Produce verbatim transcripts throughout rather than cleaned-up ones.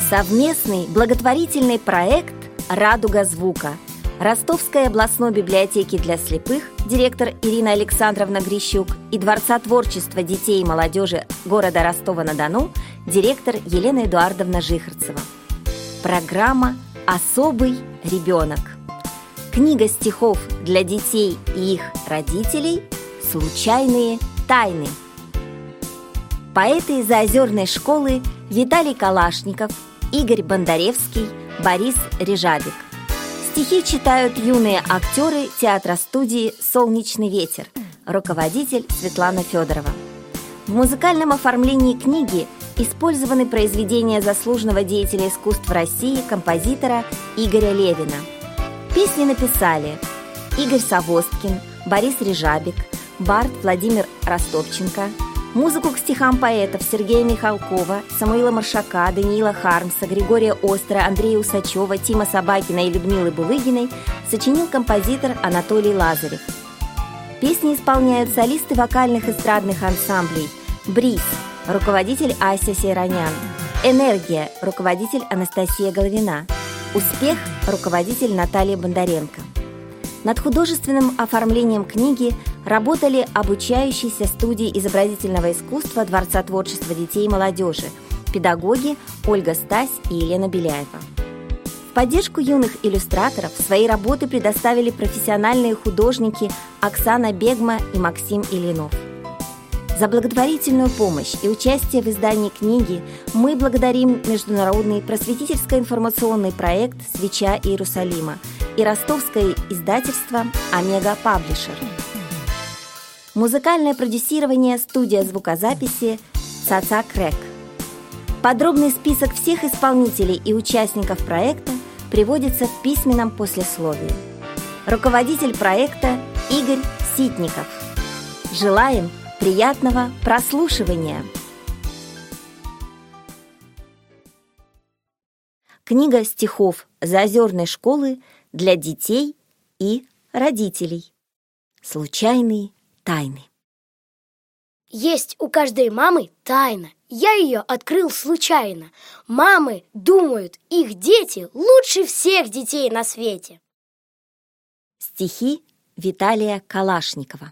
Совместный благотворительный проект «Радуга звука» Ростовской областной библиотеки для слепых директор Ирина Александровна Грищук и Дворца творчества детей и молодежи города Ростова-на-Дону директор Елена Эдуардовна Жихарцева. Программа «Особый ребенок». Книга стихов для детей и их родителей «Случайные тайны». Поэты из Заозерной школы Виталий Калашников, Игорь Бондаревский, Борис Режабик. Стихи читают юные актеры театра-студии «Солнечный ветер», руководитель Светлана Федорова. В музыкальном оформлении книги использованы произведения заслуженного деятеля искусств России, композитора Игоря Левина. Песни написали Игорь Савосткин, Борис Режабик, бард Владимир Ростовченко. Музыку к стихам поэтов Сергея Михалкова, Самуила Маршака, Даниила Хармса, Григория Остра, Андрея Усачева, Тима Собакина и Людмилы Булыгиной сочинил композитор Анатолий Лазарев. Песни исполняют солисты вокальных эстрадных ансамблей «Бриз», руководитель Ася Сейранян, «Энергия», руководитель Анастасия Головина, «Успех», руководитель Наталья Бондаренко. Над художественным оформлением книги работали обучающиеся студии изобразительного искусства Дворца творчества детей и молодежи, педагоги Ольга Стась и Елена Беляева. В поддержку юных иллюстраторов свои работы предоставили профессиональные художники Оксана Бегма и Максим Ильинов. За благотворительную помощь и участие в издании книги мы благодарим международный просветительско-информационный проект «Свеча Иерусалима» и ростовское издательство «Омега Паблишер». Музыкальное продюсирование студия звукозаписи «Цаца Крэк». Подробный список всех исполнителей и участников проекта приводится в письменном послесловии. Руководитель проекта Игорь Ситников. Желаем приятного прослушивания! Книга стихов Заозерной школы для детей и родителей. Случайные тайны. Есть у каждой мамы тайна. Я ее открыл случайно. Мамы думают, их дети лучше всех детей на свете. Стихи Виталия Калашникова.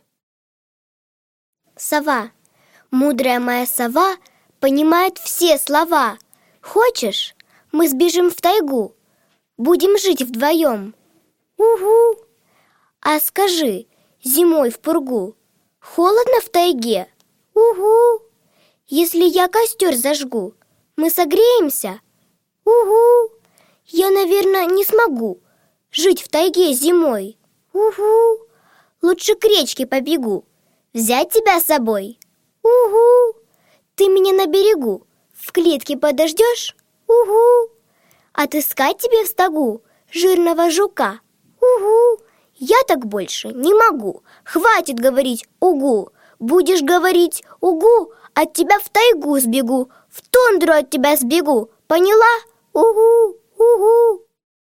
Сова, мудрая моя сова, понимает все слова. Хочешь, мы сбежим в тайгу, будем жить вдвоем? Угу. А скажи, зимой в пургу холодно в тайге? Угу. Если я костер зажгу, мы согреемся? Угу. Я, наверное, не смогу жить в тайге зимой. Угу. Лучше к речке побегу, взять тебя с собой? Угу. Ты меня на берегу в клетке подождешь? Угу. Отыскать тебе в стогу жирного жука? Угу. Я так больше не могу. Хватит говорить «угу». Будешь говорить «угу», от тебя в тайгу сбегу, в тундру от тебя сбегу. Поняла? Угу, угу.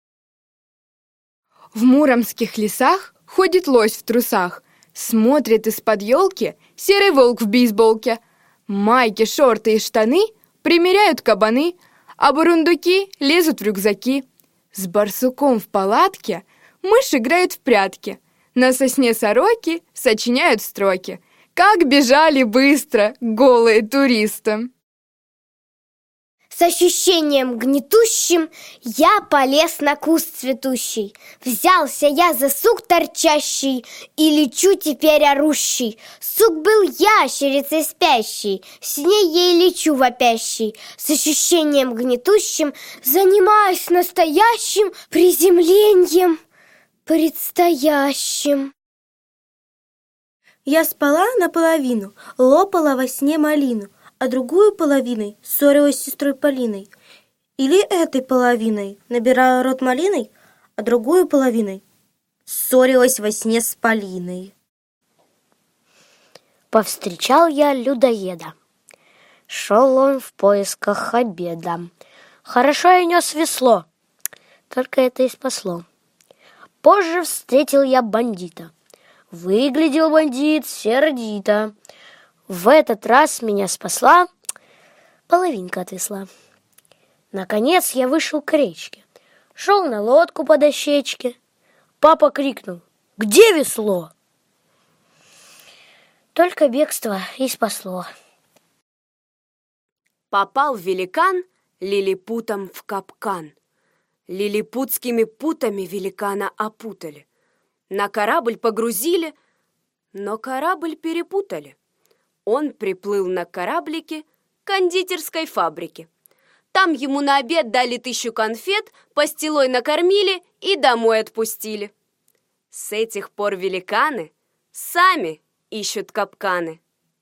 В муромских лесах ходит лось в трусах. Смотрит из-под елки серый волк в бейсболке. Майки, шорты и штаны примеряют кабаны, а бурундуки лезут в рюкзаки. С барсуком в палатке мышь играет в прятки. На сосне сороки сочиняют строки. Как бежали быстро голые туристы. С ощущением гнетущим я полез на куст цветущий. Взялся я за сук торчащий и лечу теперь орущий. Сук был ящерицей спящей, с ней ей лечу вопящий. С ощущением гнетущим занимаюсь настоящим приземлением предстоящим. Я спала наполовину, лопала во сне малину, а другую половиной ссорилась с сестрой Полиной. Или этой половиной набирала рот малиной, а другую половиной ссорилась во сне с Полиной. Повстречал я людоеда. Шел он в поисках обеда. Хорошо я нес весло, только это и спасло. Позже встретил я бандита. Выглядел бандит сердито. В этот раз меня спасла половинка от весла. Наконец я вышел к речке. Шел на лодку по дощечке. Папа крикнул: «Где весло?» Только бегство и спасло. Попал великан лилипутом в капкан. Лилипутскими путами великана опутали. На корабль погрузили, но корабль перепутали. Он приплыл на кораблике к кондитерской фабрике. Там ему на обед дали тысячу конфет, пастилой накормили и домой отпустили. С этих пор великаны сами ищут капканы.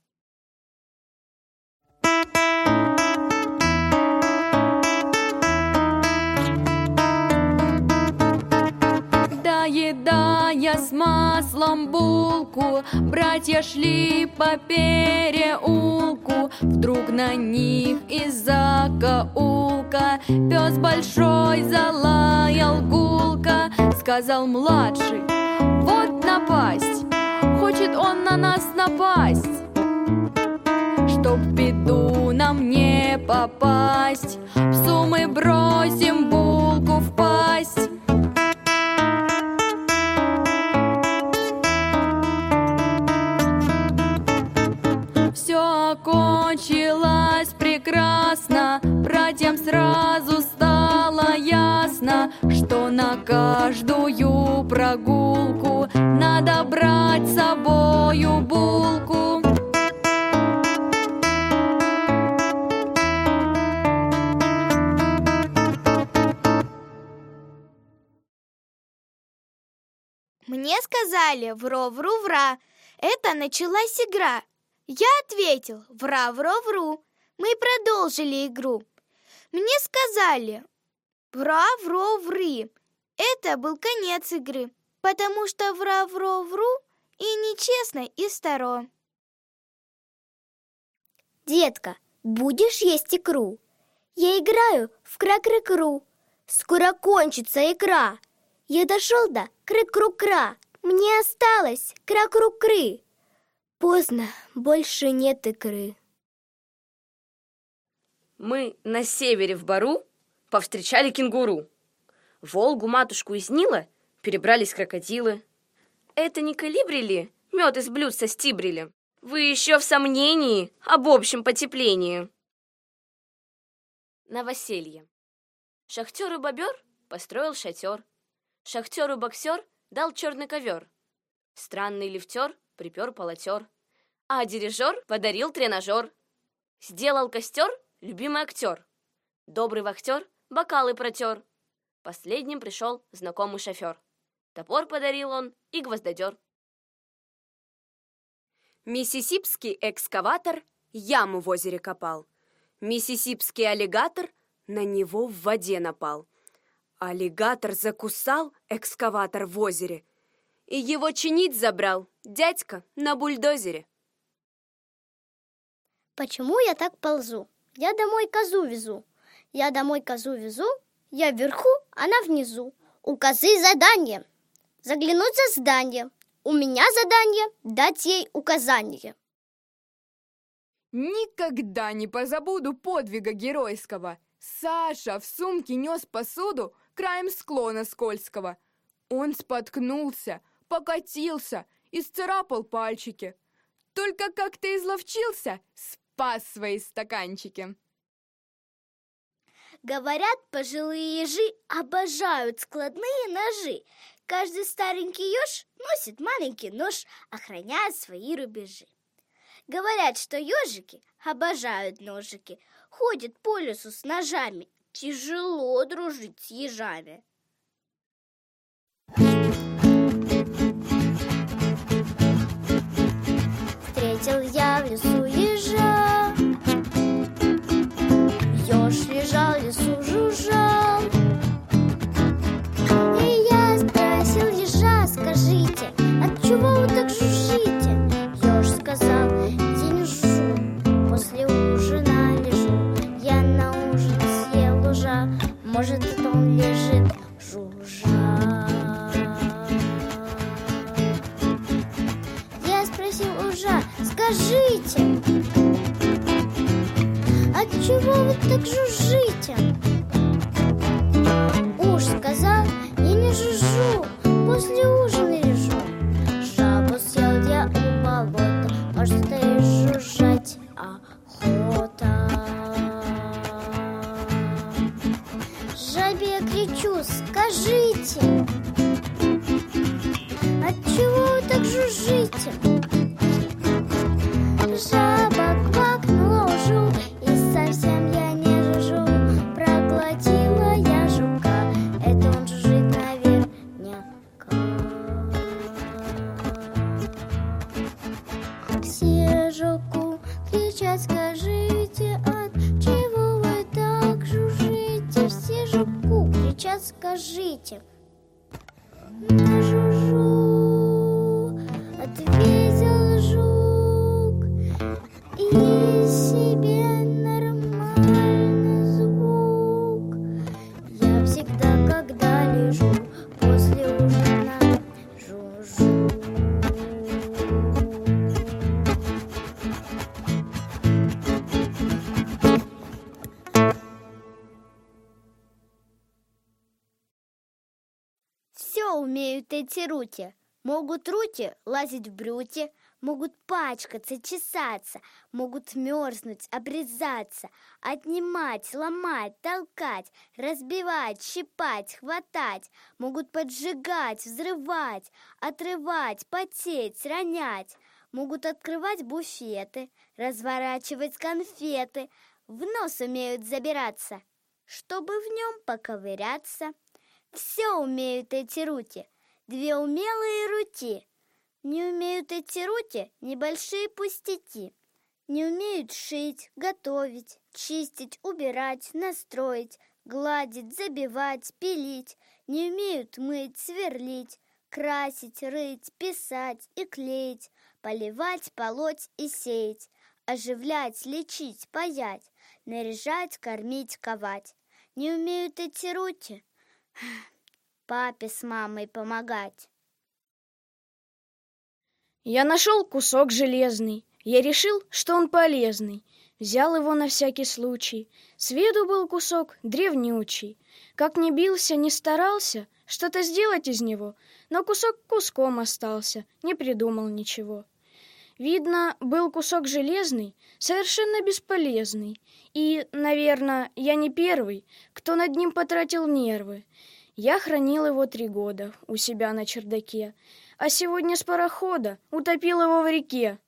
Доедая с маслом булку, братья шли по переулку. Вдруг на них из закоулка пес большой залаял гулко. Сказал младший: вот напасть, хочет он на нас напасть. Чтоб в беду нам не попасть, псу мы бросим булку в пасть. Все окончилось прекрасно, братьям сразу стало ясно, что на каждую прогулку надо брать с собою булку. Мне сказали «вро-вру-вра». Это началась игра. Я ответил «вра-вро-вру». Мы продолжили игру. Мне сказали «вра-вро-ври». Это был конец игры, потому что «вра-вро-вру» и нечестно, и старо. Детка, будешь есть икру? Я играю в кра-кры-кру. Скоро кончится игра. Я дошел до кры-кру-кра. Мне осталось кра-кру-кры. Поздно, больше нет икры. Мы на севере в бару повстречали кенгуру. Волгу, матушку из Нила перебрались крокодилы. Это не колибри ли мед из блюдца стибрили? Вы еще в сомнении об общем потеплении. Новоселье. Шахтер и бобер построил шатер. Шахтер и боксер дал черный ковер. Странный лифтер припер полотер. А дирижер подарил тренажер. Сделал костер любимый актер. Добрый вахтер бокалы протер. Последним пришел знакомый шофер. Топор подарил он и гвоздодер. Миссисипский экскаватор яму в озере копал. Миссисипский аллигатор на него в воде напал. Аллигатор закусал экскаватор в озере, и его чинить забрал дядька на бульдозере. Почему я так ползу? Я домой козу везу. Я домой козу везу. Я вверху, она внизу. У козы задание — заглянуть за здание. У меня задание — дать ей указание. Никогда не позабуду подвига геройского. Саша в сумке нес посуду краем склона скользкого. Он споткнулся, покатился и сцарапал пальчики. Только как-то изловчился, спас свои стаканчики. Говорят, пожилые ежи обожают складные ножи. Каждый старенький еж носит маленький нож, охраняя свои рубежи. Говорят, что ежики обожают ножики, ходят по лесу с ножами. Тяжело дружить с ежами. Встретил я в лесу ежа. Еж лежал в лесу, жужжал. И я спросил ежа: скажите, отчего вы так жужжите? Еж сказал: я не жужжу, после ужина лежу. Я на ужин съел ужа, может, это он лежит жужжа. Я спросил ужа: скажите, отчего вы так жужжите? может и жужжать охота. Жабе кричу, скажите, отчего вы так жужжите? Жаба квакнула ужу, и совсем я не жужжу. Проглотила я жука, это он жужжит наверняка. Все жуку кричат, скажите, отчего вы так жужжите? Все жуку кричат, скажите. Не жужжу, ответил жук, и себе нормальный звук. Я всегда, когда лежу, после ужина жужжу. Все умеют эти рути. Могут рути лазить в брюки, могут пачкаться, чесаться, могут мерзнуть, обрезаться, отнимать, ломать, толкать, разбивать, щипать, хватать, могут поджигать, взрывать, отрывать, потеть, ронять, могут открывать буфеты, разворачивать конфеты, в нос умеют забираться, чтобы в нем поковыряться. Все умеют эти рути, две умелые рути. Не умеют эти рути небольшие пустяки. Не умеют шить, готовить, чистить, убирать, настроить, гладить, забивать, пилить. Не умеют мыть, сверлить, красить, рыть, писать и клеить, поливать, полоть и сеять, оживлять, лечить, паять, наряжать, кормить, ковать. Не умеют эти рути папе с мамой помогать. Я нашел кусок железный. Я решил, что он полезный. Взял его на всякий случай. С виду был кусок древнючий. Как ни бился, ни старался что-то сделать из него, но кусок куском остался, не придумал ничего. Видно, был кусок железный, совершенно бесполезный. И, наверное, я не первый, кто над ним потратил нервы. Я хранил его три года у себя на чердаке, а сегодня с парохода утопил его в реке.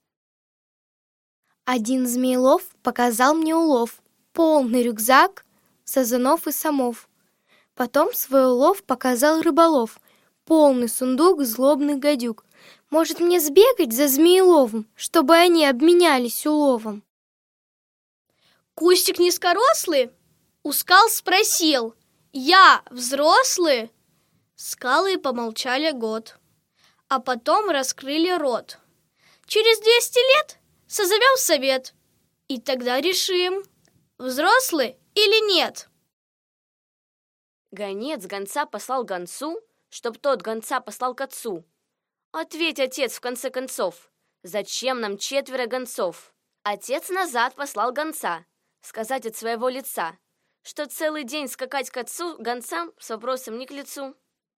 Один змеелов показал мне улов, полный рюкзак сазанов и самов. Потом свой улов показал рыболов, полный сундук злобных гадюк. Может, мне сбегать за змееловым, чтобы они обменялись уловом? Кустик низкорослый у скал спросил: «Я взрослый?» Скалы помолчали год, а потом раскрыли рот. «Через двести лет созовем совет, и тогда решим, взрослый или нет». Гонец гонца послал гонцу, чтоб тот гонца послал к отцу. «Ответь, отец, в конце концов, зачем нам четверо гонцов?» Отец назад послал гонца, сказать от своего лица, что целый день скакать к отцу гонцам с вопросом не к лицу.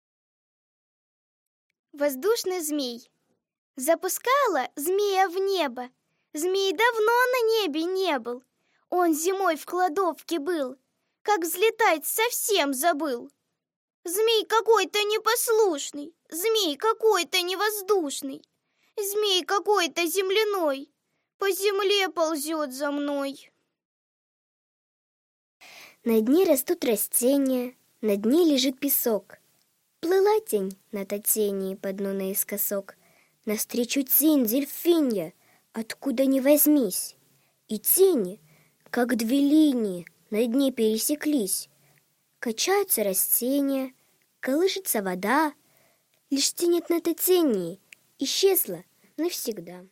Воздушный змей. Запускала змея в небо. Змей давно на небе не был. Он зимой в кладовке был. Как взлетать совсем забыл. Змей какой-то непослушный, змей какой-то невоздушный, змей какой-то земляной, по земле ползет за мной. На дне растут растения, на дне лежит песок. Плыла тень на тени по дну наискосок. Навстречу тень дельфинья, откуда ни возьмись. И тени, как две линии, на дне пересеклись. Качаются растения, колышется вода. Лишь тень от на тени исчезла навсегда.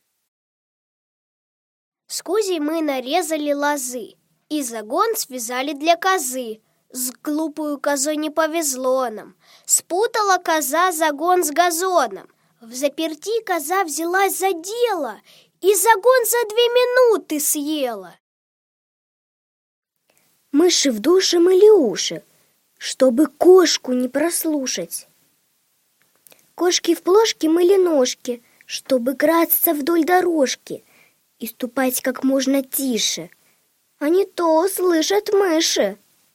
С Кузей мы нарезали лозы и загон связали для козы. С глупую козой не повезло нам. Спутала коза загон с газоном. В заперти коза взялась за дело и загон за две минуты съела. Мыши в душе мыли уши, чтобы кошку не прослушать. Кошки в плошке мыли ножки, чтобы красться вдоль дорожки. и ступать как можно тише, а не то услышат мыши.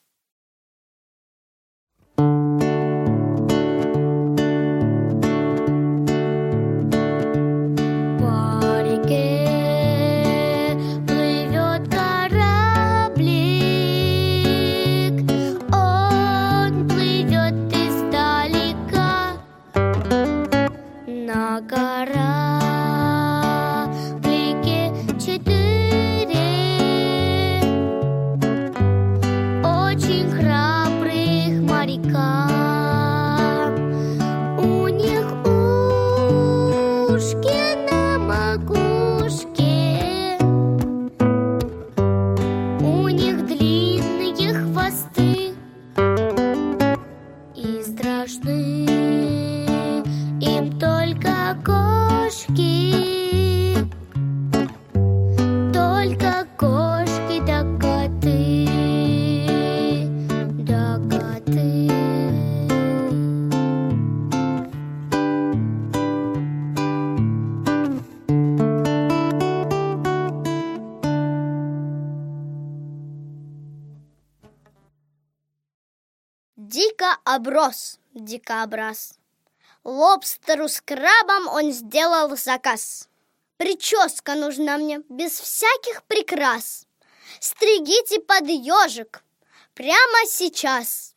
Дико оброс дикобраз. Лобстеру с крабом он сделал заказ. Прическа нужна мне без всяких прикрас. Стригите под ежик прямо сейчас.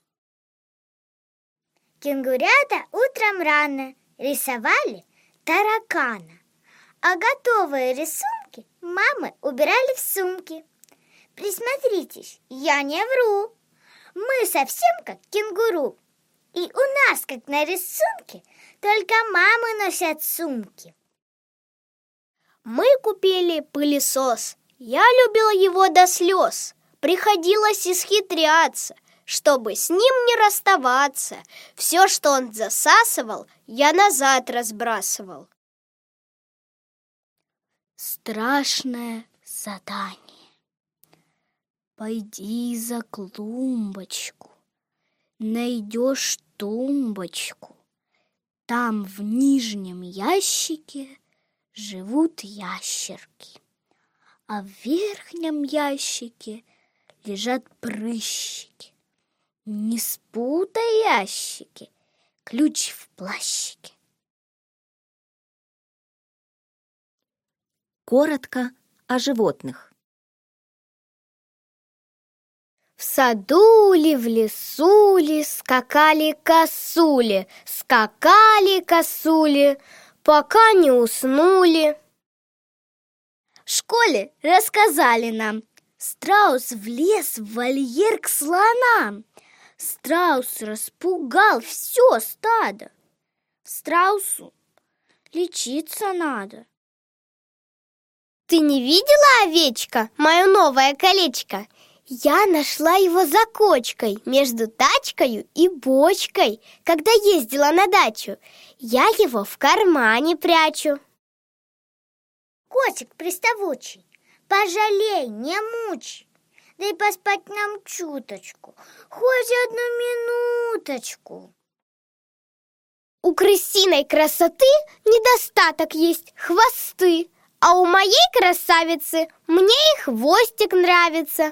Кенгурята утром рано рисовали таракана, а готовые рисунки мамы убирали в сумки. Присмотритесь, я не вру. Мы совсем как кенгуру. И у нас, как на рисунке, только мамы носят сумки. Мы купили пылесос. Я любила его до слез. Приходилось исхитряться, чтобы с ним не расставаться. Все, что он засасывал, я назад разбрасывал. Страшное задание. Пойди за клумбочку, найдешь тумбочку. Там в нижнем ящике живут ящерки, а в верхнем ящике лежат прыщики. Не спутай ящики, ключ в плащике. Коротко о животных. В саду ли, в лесу ли скакали косули, скакали косули, пока не уснули. В школе рассказали нам: страус влез в вольер к слонам. Страус распугал все стадо. Страусу лечиться надо. Ты не видела, овечка, мое новое колечко? Я нашла его за кочкой между тачкою и бочкой, когда ездила на дачу. Я его в кармане прячу. Котик приставучий, пожалей, не мучь. Дай поспать нам чуточку, хоть одну минуточку. У крысиной красоты недостаток есть хвосты, а у моей красавицы мне и хвостик нравится.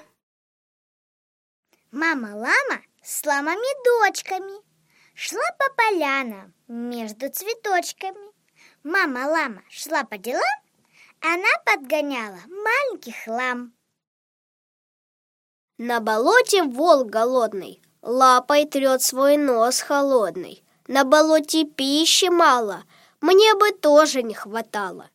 Мама-лама с ламами-дочками шла по полянам между цветочками. Мама-лама шла по делам, она подгоняла маленьких лам. На болоте волк голодный лапой трет свой нос холодный. На болоте пищи мало, мне бы тоже не хватало.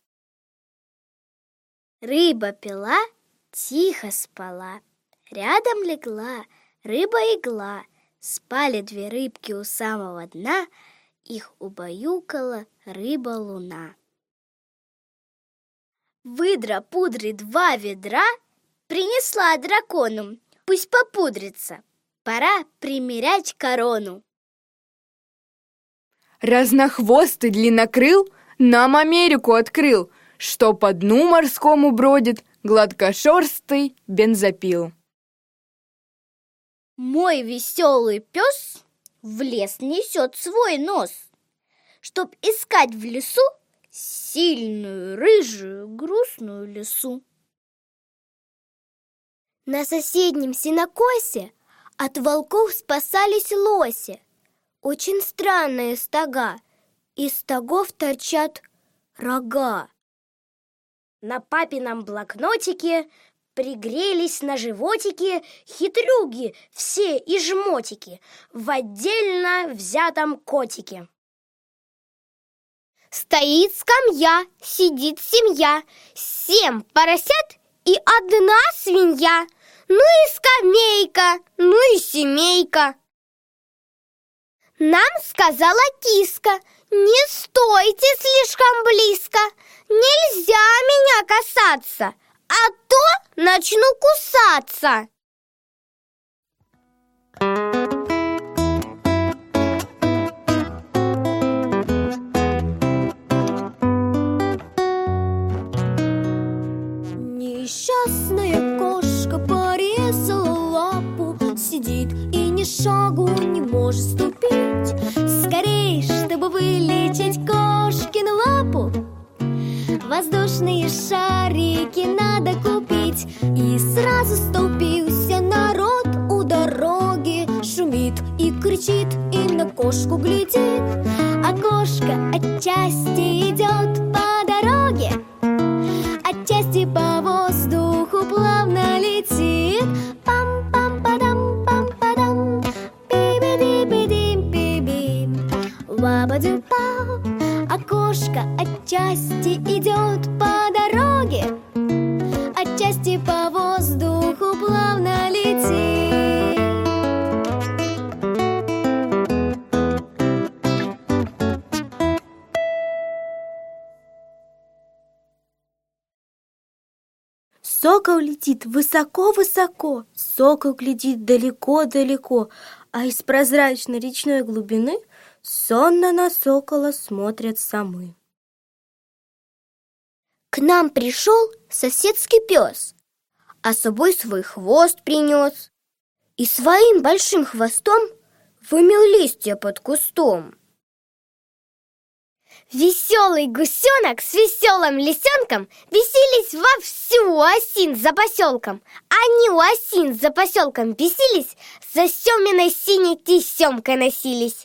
Рыба пила, тихо спала, рядом легла рыба-игла. Спали две рыбки у самого дна, их убаюкала рыба-луна. Выдра пудры два ведра принесла дракону, пусть попудрится, пора примерять корону. Разнохвостый длиннокрыл нам Америку открыл, что по дну морскому бродит гладкошерстый бензопил. Мой веселый пес в лес несет свой нос, чтоб искать в лесу сильную, рыжую, грустную лису. На соседнем сенокосе от волков спасались лоси. Очень странные стога. Из стогов торчат рога. На папином блокнотике пригрелись на животике хитрюги все и жмотики в отдельно взятом котике. Стоит скамья, сидит семья, семь поросят и одна свинья. Ну и скамейка, ну и семейка. Нам сказала киска: не стойте слишком близко, нельзя меня касаться, а то начну кусаться. Несчастная кошка порезала лапу, сидит и ни шагу не может ступить. Скорей, чтобы вылечить кошкину лапу, воздушные шарики надо купить. И сразу столпился народ у дороги, шумит и кричит, и на кошку глядит. А кошка отчасти идет по дороге, отчасти по воздуху плавно летит. Пам-пам-падам, пам-падам, пи-би-ди-би-дим-би-бим, ва-ба-ду-пау. А кошка отчасти идет по дороге, отчасти по воздуху плавно летит. Сокол летит высоко-высоко, сокол глядит далеко-далеко, а из прозрачной речной глубины сонно на сокола смотрят самы. К нам пришел соседский пес, а с собой свой хвост принес и своим большим хвостом вымел листья под кустом. Веселый гусенок с веселым лисенком веселись вовсю у осин за поселком. Они у осин за поселком бесились, за Семиной синей тесемкой носились.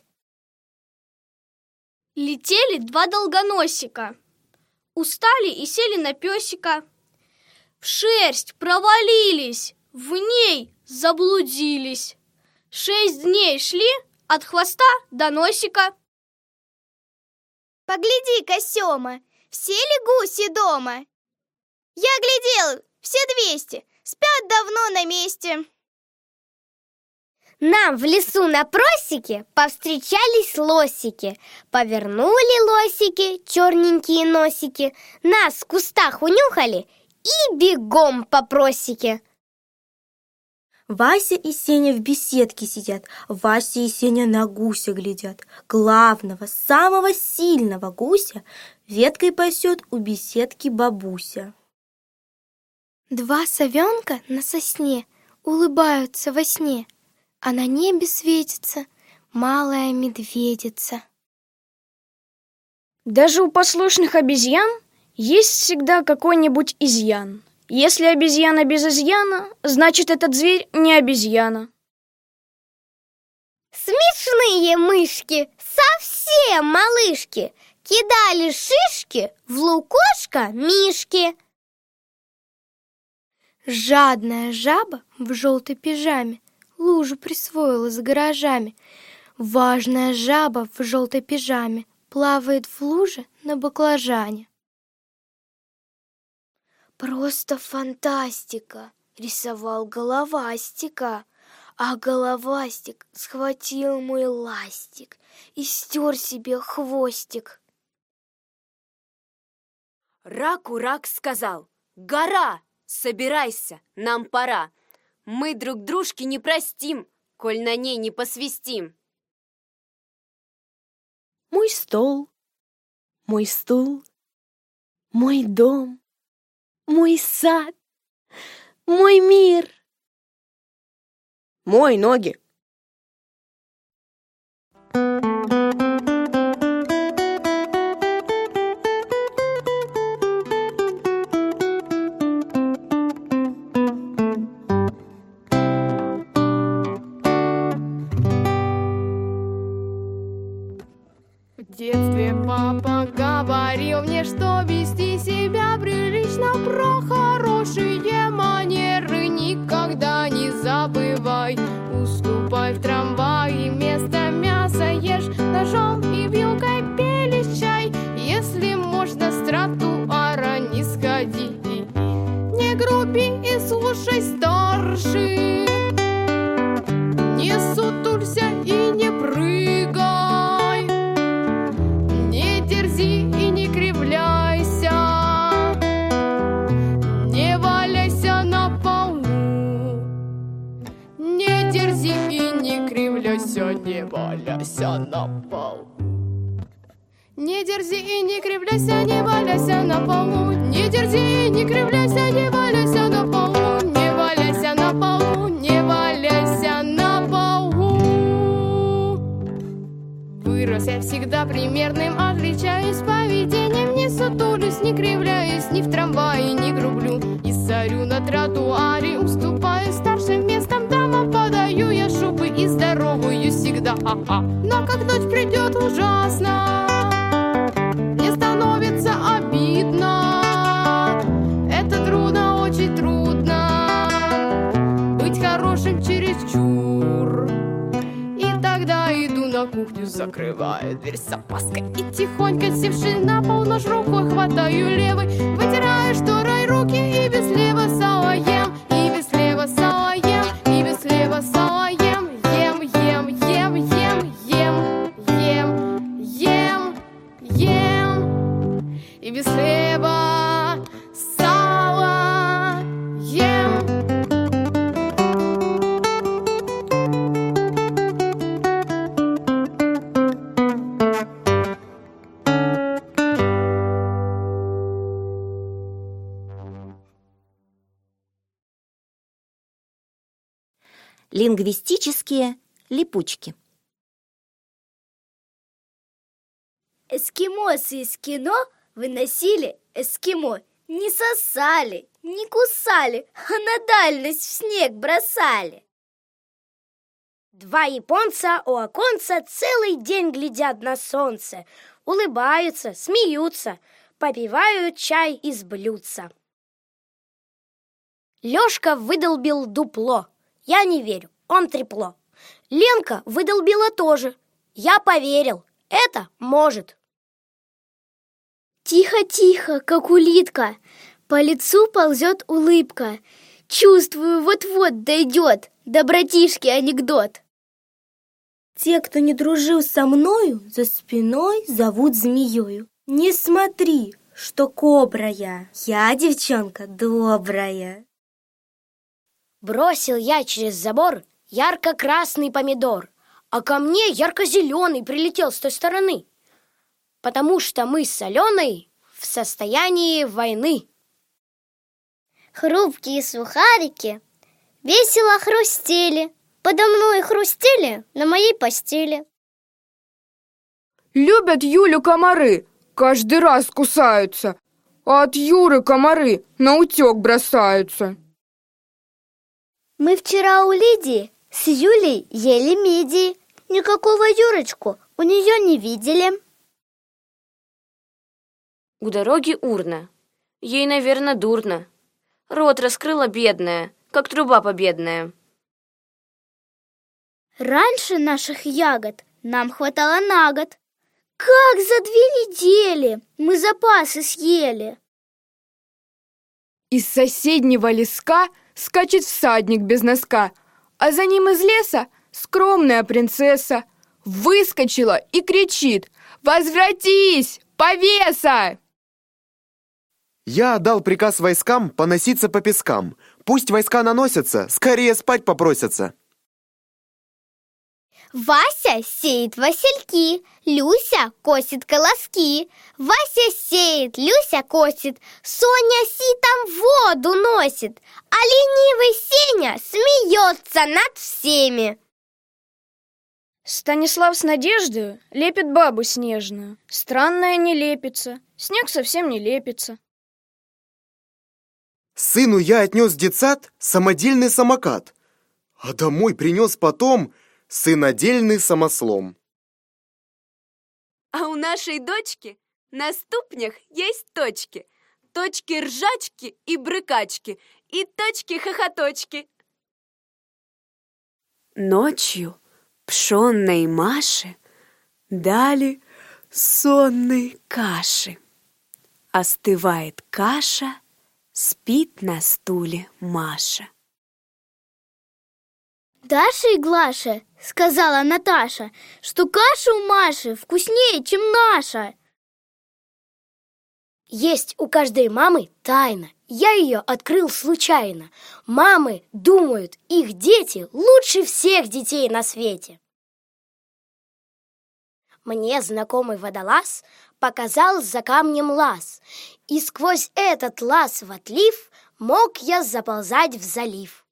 Летели два долгоносика, устали и сели на песика. В шерсть провалились, в ней заблудились. Шесть дней шли от хвоста до носика. Погляди-ка, Сёма, все ли гуси дома? Я глядел, все двести, спят давно на месте. Нам в лесу на просеке повстречались лосики. Повернули лосики черненькие носики, нас в кустах унюхали и бегом по просеке. Вася и Сеня в беседке сидят, Вася и Сеня на гуся глядят. Главного, самого сильного гуся веткой пасет у беседки бабуся. Два совенка на сосне улыбаются во сне, а на небе светится малая медведица. Даже у послушных обезьян есть всегда какой-нибудь изъян. Если обезьяна без изъяна, значит, этот зверь не обезьяна. Смешные мышки, совсем малышки, кидали шишки в лукошко мишки. Жадная жаба в желтой пижаме лужу присвоила за гаражами. Важная жаба в желтой пижаме плавает в луже на баклажане. Просто фантастика, рисовал головастика, а головастик схватил мой ластик и стер себе хвостик. Раку рак сказал: «Гора, собирайся, нам пора. Мы друг дружке не простим, коль на ней не посвистим». Мой стол, мой стул, мой дом, мой сад, мой мир, мой ноги. трамвае вместо мяса ешь, ножом и вилкой пили чай. Если можно, с тротуара не сходи, не груби и слушай старших, не сутулься и не прыгай, не дерзи и не кривляйся, не валяйся на полу. Не дерзи и не кривляйся, не валяйся на полу. Не дерзи и не кривляйся, не валяйся на полу. Не дерзи и не кривляйся, не валяйся на полу. Не валяйся на полу, не валяйся на полу. Вырос я всегда примерным, отличаюсь поведением. Не сутулюсь, не кривляюсь, ни в трамвае не грублю. И сорю на тротуаре, уступаю старшим местам дамам. Подаю я шубы и здоровую всегда. А-а. Но как ночь придет ужасно, становится обидно. Это трудно, очень трудно быть хорошим чересчур. И тогда иду на кухню, закрываю дверь с опаской и тихонько, севши на пол, нож рукой хватаю левой, вытираю шторой руки и без лева сало ем, и без лева сало ем, и без лева сало ем, ем, ем, ем, ем, ем, ем, ем, ем. И без хлеба сало ем. Лингвистические липучки. Эскимосы из кино выносили эскимо, не сосали, не кусали, а на дальность в снег бросали. Два японца у оконца целый день глядят на солнце, улыбаются, смеются, попивают чай из блюдца. Лёшка выдолбил дупло, я не верю, он трепло. Ленка выдолбила тоже, я поверил, это может. Тихо-тихо, как улитка, по лицу ползет улыбка. Чувствую, вот-вот дойдет до братишки анекдот. Те, кто не дружил со мною, за спиной зовут змеёю. Не смотри, что кобра я, я девчонка добрая. Бросил я через забор ярко-красный помидор, а ко мне ярко-зеленый прилетел с той стороны, потому что мы с Аленой в состоянии войны. Хрупкие сухарики весело хрустели, подо мной хрустели на моей постели. Любят Юлю комары, каждый раз кусаются, а от Юры комары наутек бросаются. Мы вчера у Лидии с Юлей ели мидии. Никакого Юрочку у нее не видели. У дороги урна. Ей, наверное, дурно. Рот раскрыла бедная, как труба победная. Раньше наших ягод нам хватало на год. Как за две недели мы запасы съели. Из соседнего леска скачет всадник без носка, а за ним из леса скромная принцесса выскочила и кричит: «Возвратись, повеса!» Я отдал приказ войскам поноситься по пескам. Пусть войска наносятся, скорее спать попросятся. Вася сеет васильки, Люся косит колоски. Вася сеет, Люся косит, Соня ситом воду носит, а ленивый Сеня смеется над всеми. Станислав с Надеждою лепит бабу снежную. Странная не лепится, снег совсем не лепится. Сыну я отнес в детсад самодельный самокат, а домой принес потом сынодельный самослом. А у нашей дочки на ступнях есть точки. Точки-ржачки и брыкачки, и точки-хохоточки. Ночью Пшенной Маше дали сонной каши. Остывает каша, спит на стуле Маша. «Даша и Глаша, — сказала Наташа, — что каша у Маши вкуснее, чем наша». Есть у каждой мамы тайна. Я ее открыл случайно. Мамы думают, их дети лучше всех детей на свете. Мне знакомый водолаз показал за камнем лаз, и сквозь этот лаз в отлив мог я заползать в залив.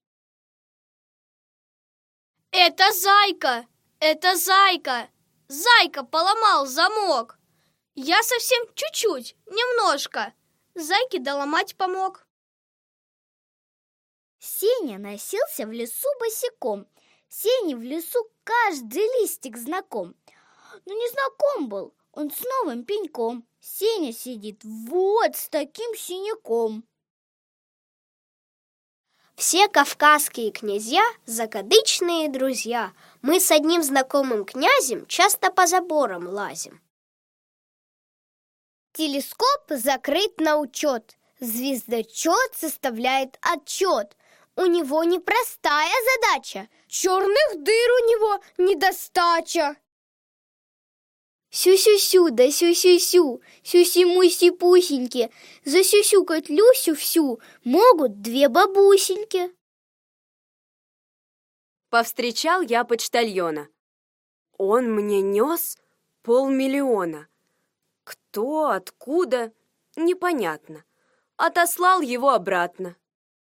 Это зайка, это зайка, зайка поломал замок. Я совсем чуть-чуть, немножко, зайке доломать помог. Сеня носился в лесу босиком. Сене в лесу каждый листик знаком. Но не знаком был он с новым пеньком. Сеня сидит вот с таким синяком. Все кавказские князья – закадычные друзья. Мы с одним знакомым князем часто по заборам лазим. Телескоп закрыт на учет. Звездочет составляет отчет. У него непростая задача. Черных дыр у него недостача. Сю-сю-сю, да сю-сю-сю, сюси-муси-пусеньки, засюсюкать Люсю всю могут две бабусеньки. Повстречал я почтальона. Он мне нес полмиллиона. Кто, откуда, непонятно. Отослал его обратно.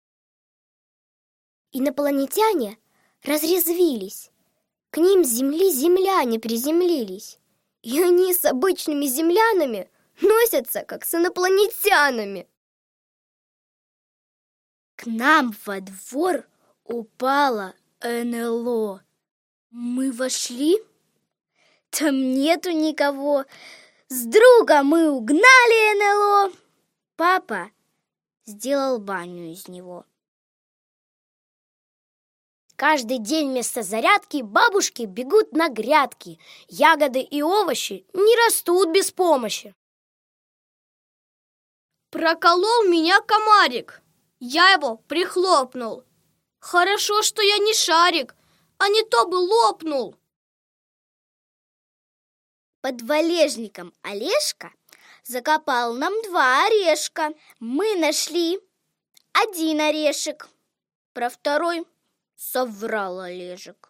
Инопланетяне разрезвились. К ним с земли земляне приземлились. И они с обычными землянами носятся, как с инопланетянами. К нам во двор упала эн эл о. Мы вошли, там нету никого. С друга мы угнали эн эл о. Папа сделал баню из него. Каждый день вместо зарядки бабушки бегут на грядки. Ягоды и овощи не растут без помощи. Проколол меня комарик. Я его прихлопнул. Хорошо, что я не шарик, а не то бы лопнул. Под валежником Олежка закопал нам два орешка. Мы нашли один орешек. Про второй соврал Олежек.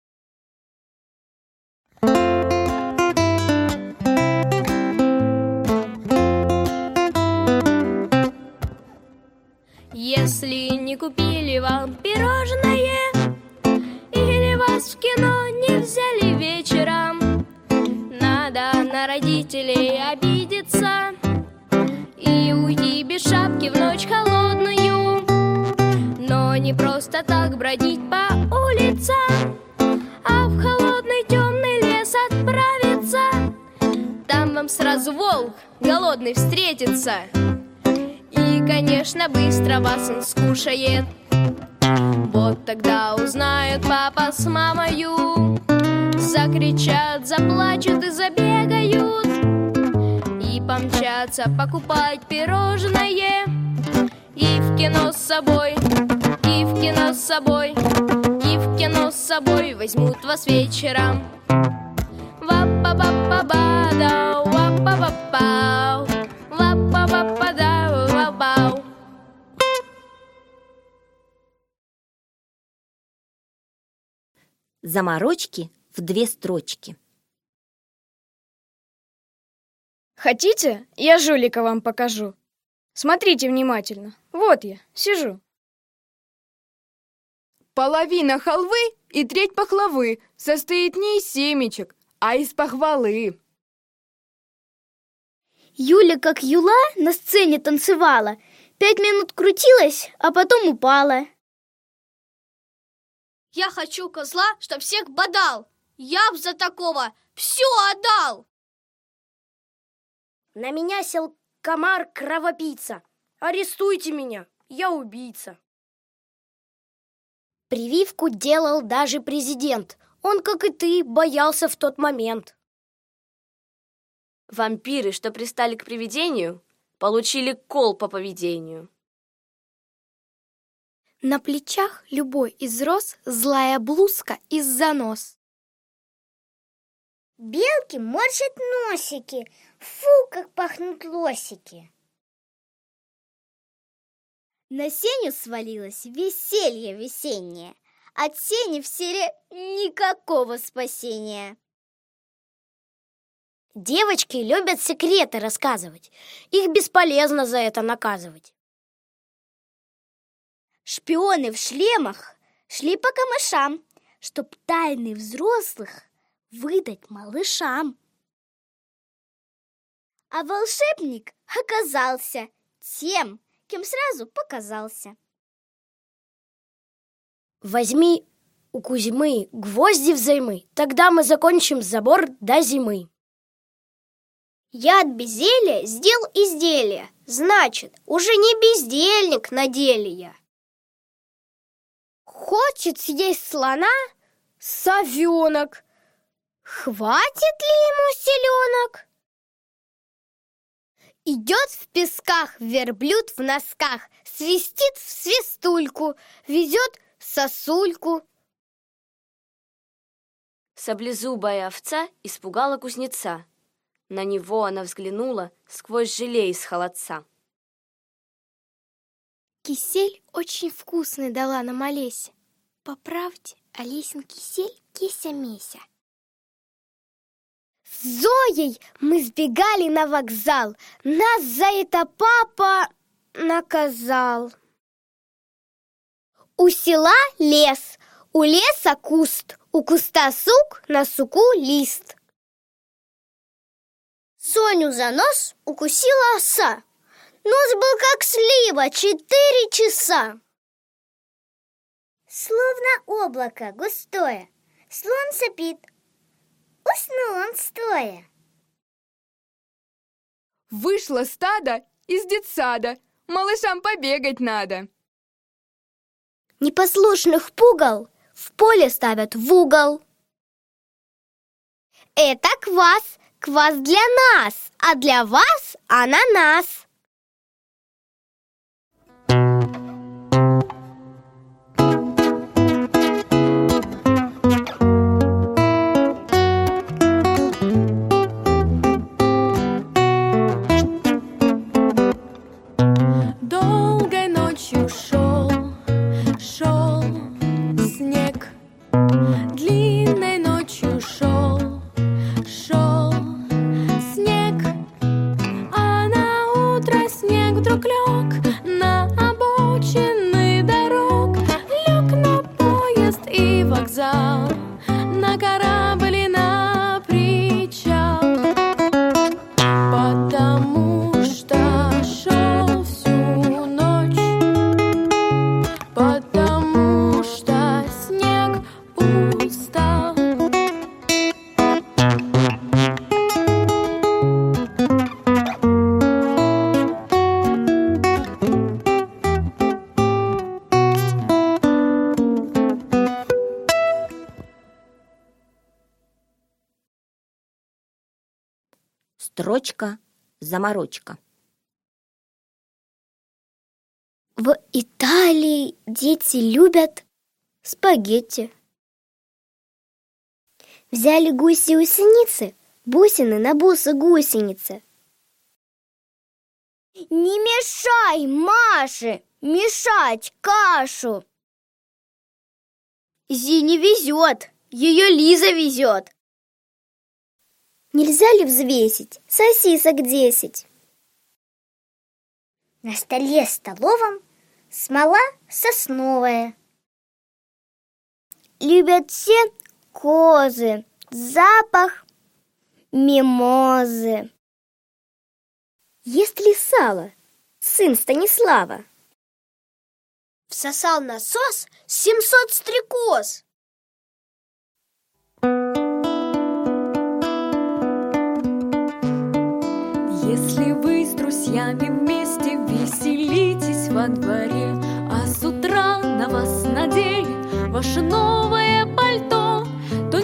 Если не купили вам пирожное или вас в кино не взяли вечером, надо на родителей обидеться и уйти без шапки в ночь холодную. Но не просто так бродить по улицам, а в холодный темный лес отправиться. Там вам сразу волк голодный встретится, и, конечно, быстро вас он скушает. Вот тогда узнают папа с мамою, закричат, заплачут и забегают, и помчатся покупать пирожное, и в кино с собой, и в кино с собой, и в кино с собой возьмут вас вечером. Ва-па-па-па-ба-дау, ва-па-па-пау, ва-па-па-па-дау, ва-бау. Заморочки в две строчки. Хотите, я жулика вам покажу? Смотрите внимательно. Вот я, сижу. Половина халвы и треть пахлавы состоит не из семечек, а из похвалы. Юля, как юла, на сцене танцевала. Пять минут крутилась, а потом упала. Я хочу козла, чтоб всех бодал. Я б за такого все отдал. На меня сел комар-кровопийца. Арестуйте меня, я убийца. Прививку делал даже президент. Он, как и ты, боялся в тот момент. Вампиры, что пристали к привидению, получили кол по поведению. На плечах любой из роз злая блузка из занос. Белки морщат носики, фу, как пахнут лосики. На Сеню свалилось веселье весеннее. От Сени в селе никакого спасения. Девочки любят секреты рассказывать. Их бесполезно за это наказывать. Шпионы в шлемах шли по камышам, чтоб тайны взрослых выдать малышам. А волшебник оказался тем, кем сразу показался. Возьми у Кузьмы гвозди взаймы, тогда мы закончим забор до зимы. Я от безделья сделал изделие, значит, уже не бездельник на деле я. Хочет съесть слона совенок. Хватит ли ему селенок? Идет в песках верблюд в носках, свистит в свистульку, везет сосульку. Саблезубая овца испугала кузнеца. На него она взглянула сквозь желе из холодца. Кисель очень вкусный дала нам Олеся. По правде, Олесин кисель кися-меся. С Зоей мы сбегали на вокзал. Нас за это папа наказал. У села лес, у леса куст, у куста сук, на суку лист. Соню за нос укусила оса. Нос был как слива, четыре часа. Словно облако густое, слон сопит. Уснул он стоя. Вышло стадо из детсада, малышам побегать надо. Непослушных пугал в поле ставят в угол. Это квас, квас для нас, а для вас ананас. Долгой ночью шел, шел снег. Длинной ночью шел, шел снег. А на утро снег вдруг лег на обочины дорог. Лег на поезд и вокзал, на корабль и на причал. Потому что шел всю ночь, потому что снег устал. Строчка-заморочка. В Италии дети любят спагетти. Взяли гуси-гусеницы, бусины на бусы-гусеницы. Не мешай Маше мешать кашу. Зине везет, ее Лиза везет. Нельзя ли взвесить сосисок десять? На столе столовом смола сосновая. Любят все козы, запах мимозы. Ест ли сало сын Станислава? Всосал насос семьсот стрекоз. Если вы с друзьями вместе веселитесь во дворе, а с утра на вас надели ваше новое пальто, то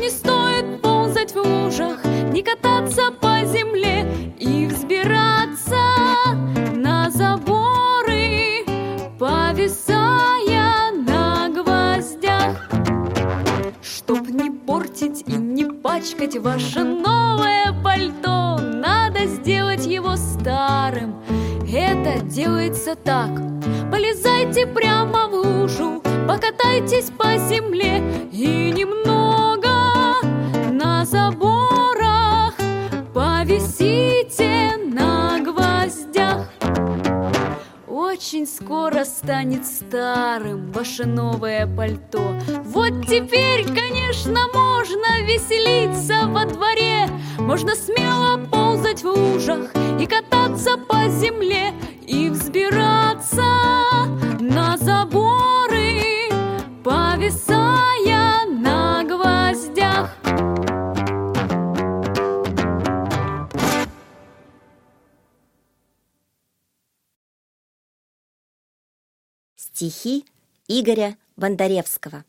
ползать в лужах, не кататься по земле и взбираться на заборы, повисая на гвоздях. Чтоб не портить и не пачкать ваше новое пальто, надо сделать его старым. Это делается так: полезайте прямо в лужу, покатайтесь по земле и немного на заборах повисите на гвоздях. Очень скоро станет старым ваше новое пальто. Вот теперь, конечно, можно веселиться во дворе, можно смело ползать в лужах и кататься по земле и взбираться на заборы, повисая на гвоздях. Стихи Игоря Бондаревского.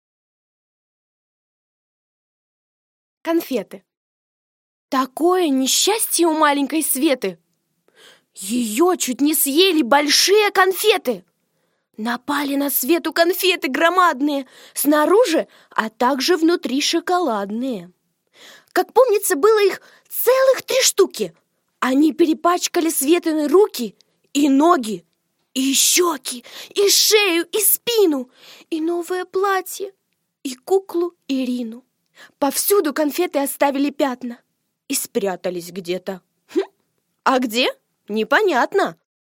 Конфеты. Такое несчастье у маленькой Светы. Ее чуть не съели большие конфеты. Напали на Свету конфеты громадные, снаружи, а также внутри шоколадные. Как помнится, было их целых три штуки. Они перепачкали Светины руки и ноги, и щеки, и шею, и спину, и новое платье, и куклу Ирину. Повсюду конфеты оставили пятна и спрятались где-то. Хм, а где? Непонятно.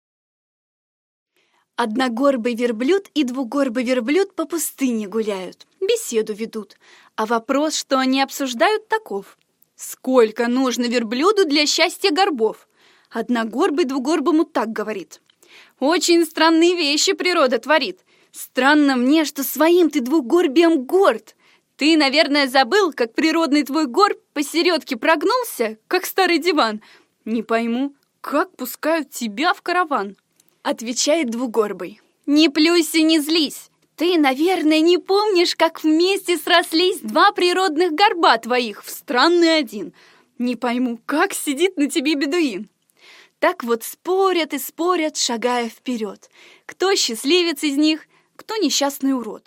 Одногорбый верблюд и двугорбый верблюд по пустыне гуляют, беседу ведут. А вопрос, что они обсуждают, таков: сколько нужно верблюду для счастья горбов? Одногорбый двугорбому так говорит: очень странные вещи природа творит. Странно мне, что своим ты двугорбием горд. Ты, наверное, забыл, как природный твой горб посередке прогнулся, как старый диван. Не пойму, как пускают тебя в караван? Отвечает двугорбый: не плюйся, не злись. Ты, наверное, не помнишь, как вместе срослись два природных горба твоих в странный один. Не пойму, как сидит на тебе бедуин. Так вот спорят и спорят, шагая вперед. Кто счастливец из них, кто несчастный урод.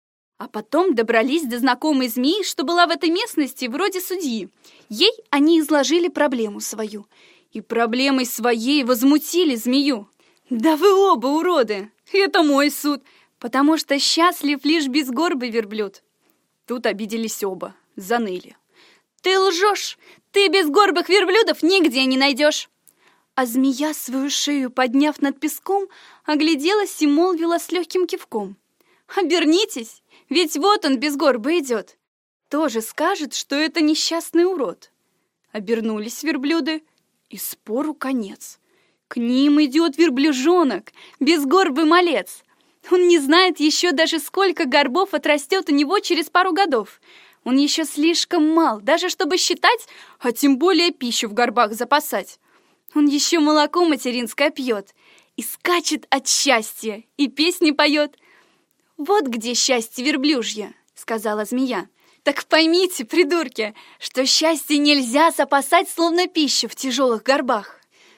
А потом добрались до знакомой змеи, что была в этой местности вроде судьи. Ей они изложили проблему свою. И проблемой своей возмутили змею. Да вы оба уроды! Это мой суд, потому что счастлив лишь безгорбый верблюд. Тут обиделись оба, заныли. Ты лжешь! Ты безгорбых верблюдов нигде не найдешь! А змея, свою шею подняв над песком, огляделась и молвила с легким кивком: обернитесь, ведь вот он безгорбый идет. Тоже скажет, что это несчастный урод. Обернулись верблюды, и спору конец. К ним идет верблюжонок, безгорбый малец. Он не знает еще даже, сколько горбов отрастет у него через пару годов. Он еще слишком мал, даже чтобы считать, а тем более пищу в горбах запасать. Он еще молоко материнское пьет и скачет от счастья, и песни поет. «Вот где счастье верблюжье», — сказала змея. «Так поймите, придурки, что счастье нельзя запасать, словно пищу в тяжелых горбах.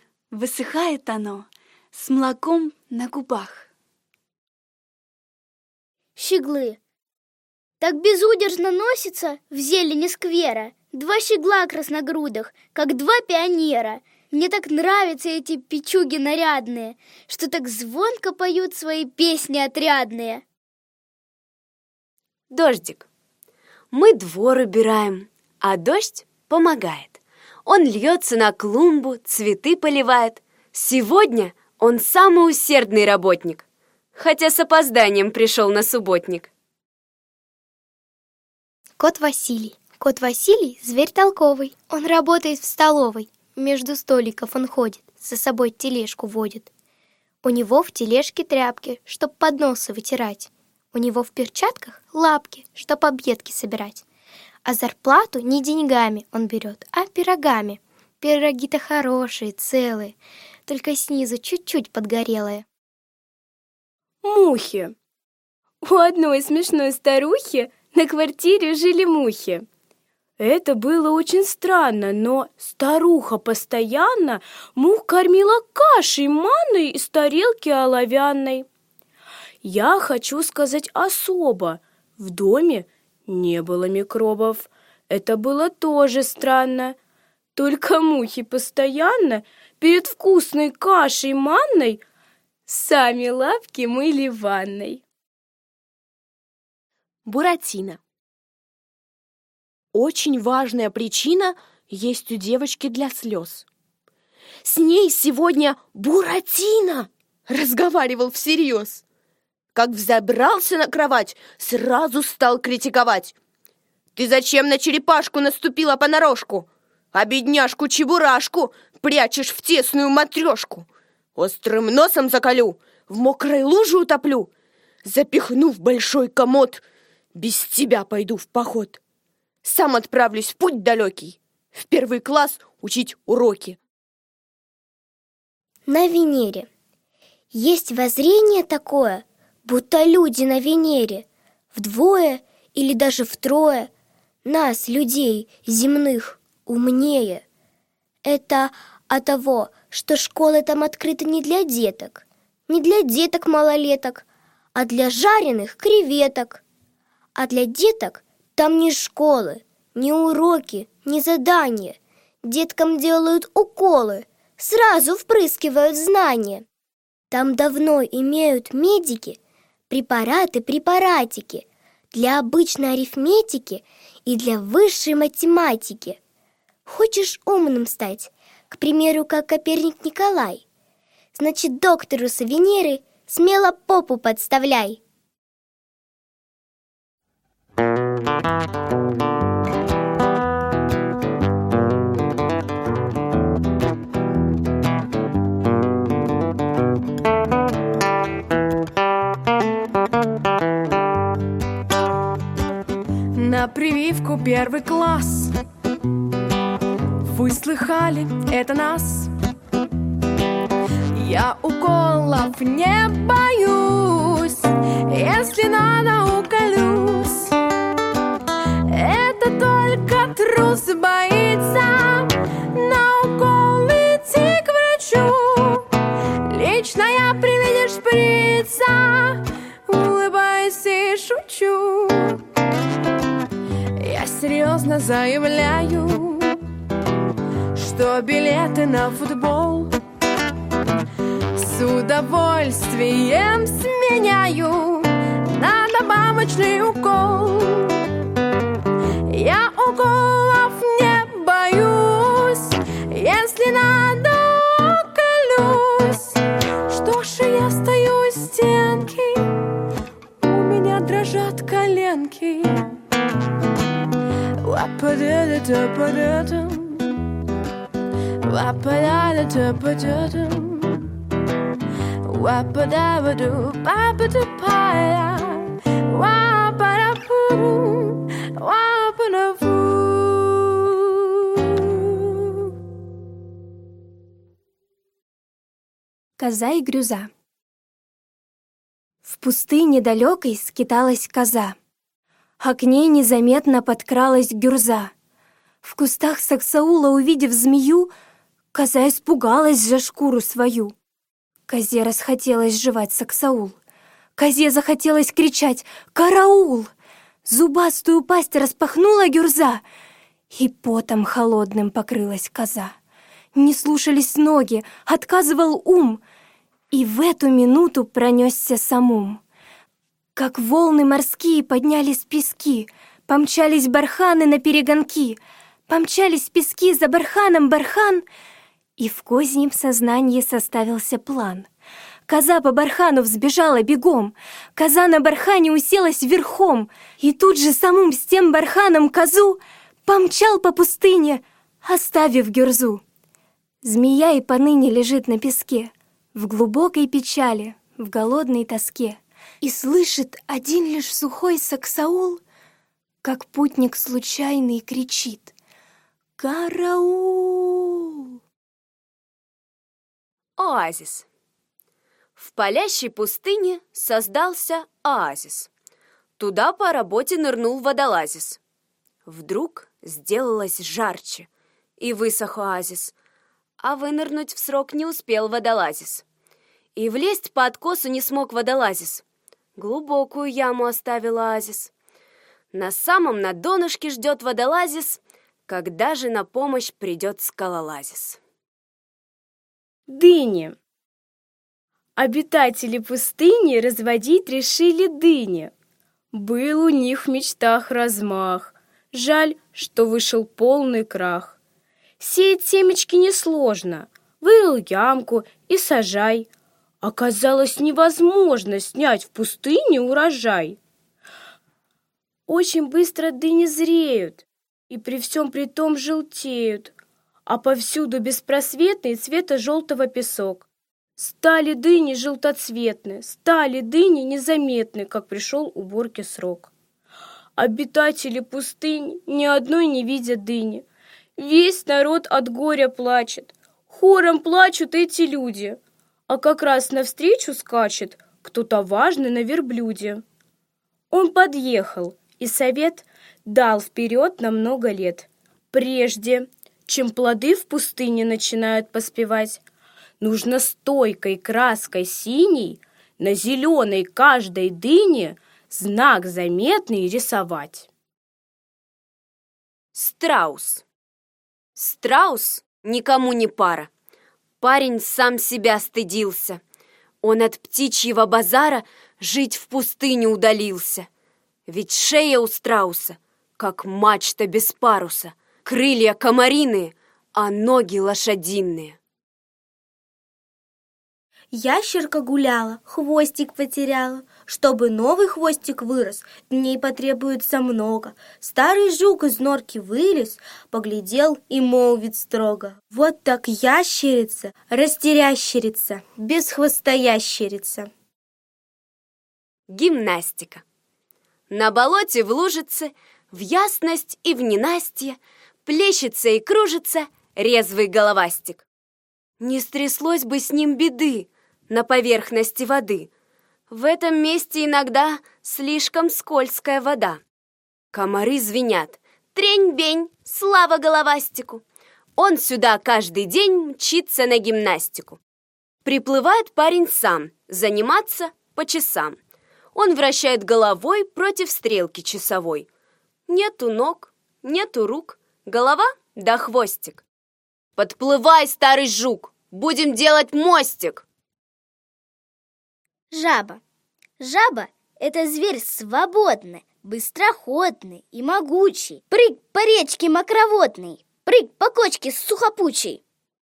Высыхает оно с молоком на губах». Щеглы. Так безудержно носится в зелени сквера два щегла красногрудых, как два пионера. Мне так нравятся эти печуги нарядные, что так звонко поют свои песни отрядные. Дождик. Мы двор убираем, а дождь помогает. Он льется на клумбу, цветы поливает. Сегодня он самый усердный работник, хотя с опозданием пришел на субботник. Кот Василий. Кот Василий – зверь толковый. Он работает в столовой. Между столиков он ходит, за собой тележку водит. У него в тележке тряпки, чтоб подносы вытирать. У него в перчатках лапки, чтоб объедки собирать. А зарплату не деньгами он берет, а пирогами. Пироги-то хорошие, целые, только снизу чуть-чуть подгорелые. Мухи. У одной смешной старухи на квартире жили мухи. Это было очень странно, но старуха постоянно мух кормила кашей манной из тарелки оловянной. Я хочу сказать особо, в доме не было микробов. Это было тоже странно. Только мухи постоянно перед вкусной кашей манной сами лапки мыли в ванной. Буратино. Очень важная причина есть у девочки для слез. С ней сегодня Буратино разговаривал всерьез. Как взобрался на кровать, сразу стал критиковать. «Ты зачем на черепашку наступила понарошку? А бедняжку-чебурашку прячешь в тесную матрешку? Острым носом заколю, в мокрой луже утоплю. Запихну в большой комод, без тебя пойду в поход. Сам отправлюсь в путь далекий, в первый класс учить уроки». На Венере есть воззрение такое, будто люди на Венере вдвое или даже втрое нас, людей земных, умнее. Это от того, что школы там открыты не для деток, не для деток-малолеток, а для жареных креветок. А для деток там ни школы, ни уроки, ни задания. Деткам делают уколы, сразу впрыскивают знания. Там давно имеют медики препараты-препаратики для обычной арифметики и для высшей математики. Хочешь умным стать, к примеру, как Коперник Николай? Значит, доктору с Венеры смело попу подставляй. На прививку первый класс. Вы слыхали, это нас. Я уколов не боюсь, если надо, уколюсь. Это только трус боится на укол идти к врачу. Лично я при виде шприца улыбаюсь и шучу. Я серьезно заявляю, что билеты на футбол с удовольствием сменяю на добавочный укол. Я уколов не боюсь, если надо, уколюсь. Что ж, я стою у стенки, у меня дрожат коленки. Ла-па-да-да-да-па-да-дам, ла-па-да-да-да-па-да-дам, ла-па-да-ба-ду, па-па-да-па-я, ла-па-да-пу-ру, ла-па-да-пу. Коза и Грюза. В пустыне далекой скиталась коза, а к ней незаметно подкралась Гюрза. В кустах саксаула, увидев змею, коза испугалась за шкуру свою. Козе расхотелось жевать саксаул. Козе захотелось кричать «Караул!». Зубастую пасть распахнула Гюрза, и потом холодным покрылась коза. Не слушались ноги, отказывал ум, и в эту минуту пронесся самум. Как волны морские поднялись пески, помчались барханы на перегонки, помчались пески за барханом бархан, и в козьем сознании составился план. Коза по бархану взбежала бегом, коза на бархане уселась верхом, и тут же самум с тем барханом козу помчал по пустыне, оставив Гюрзу. Змея и поныне лежит на песке, в глубокой печали, в голодной тоске, и слышит один лишь сухой саксаул, как путник случайный кричит «Караул!». Оазис. В палящей пустыне создался оазис. Туда по работе нырнул водолазис. Вдруг сделалось жарче, и высох оазис, а вынырнуть в срок не успел водолазис. И влезть по откосу не смог водолазис, глубокую яму оставил оазис. На самом на донышке ждет водолазис, когда же на помощь придет скалолазис. Дыни. Обитатели пустыни разводить решили дыни. Был у них в мечтах размах. Жаль, что вышел полный крах. Сеять семечки несложно. Вырыл ямку и сажай. Оказалось невозможно снять в пустыне урожай. Очень быстро дыни зреют и при всем при том желтеют, а повсюду беспросветный цвета желтого песок. Стали дыни желтоцветны, стали дыни незаметны, как пришел уборки срок. Обитатели пустынь ни одной не видят дыни. Весь народ от горя плачет, хором плачут эти люди, а как раз навстречу скачет кто-то важный на верблюде. Он подъехал и совет дал вперед на много лет. Прежде чем плоды в пустыне начинают поспевать, нужно стойкой краской синей на зеленой каждой дыне знак заметный рисовать. Страус. Страус никому не пара. Парень сам себя стыдился. Он от птичьего базара жить в пустыне удалился. Ведь шея у страуса, как мачта без паруса, крылья комариные, а ноги лошадиные. Ящерка гуляла, хвостик потеряла. Чтобы новый хвостик вырос, дней потребуется много. Старый жук из норки вылез, поглядел и молвит строго: вот так ящерица, растерящерица, без хвоста ящерица. Гимнастика. На болоте в лужице, в ясность и в ненастье плещется и кружится резвый головастик. Не стряслось бы с ним беды на поверхности воды. В этом месте иногда слишком скользкая вода. Комары звенят: трень-бень, слава головастику! Он сюда каждый день мчится на гимнастику. Приплывает парень сам заниматься по часам. Он вращает головой против стрелки часовой. Нету ног, нету рук, голова да хвостик. Подплывай, старый жук, будем делать мостик. Жаба. Жаба – это зверь свободный, быстроходный и могучий. Прыг по речке мокроводной, прыг по кочке сухопучей.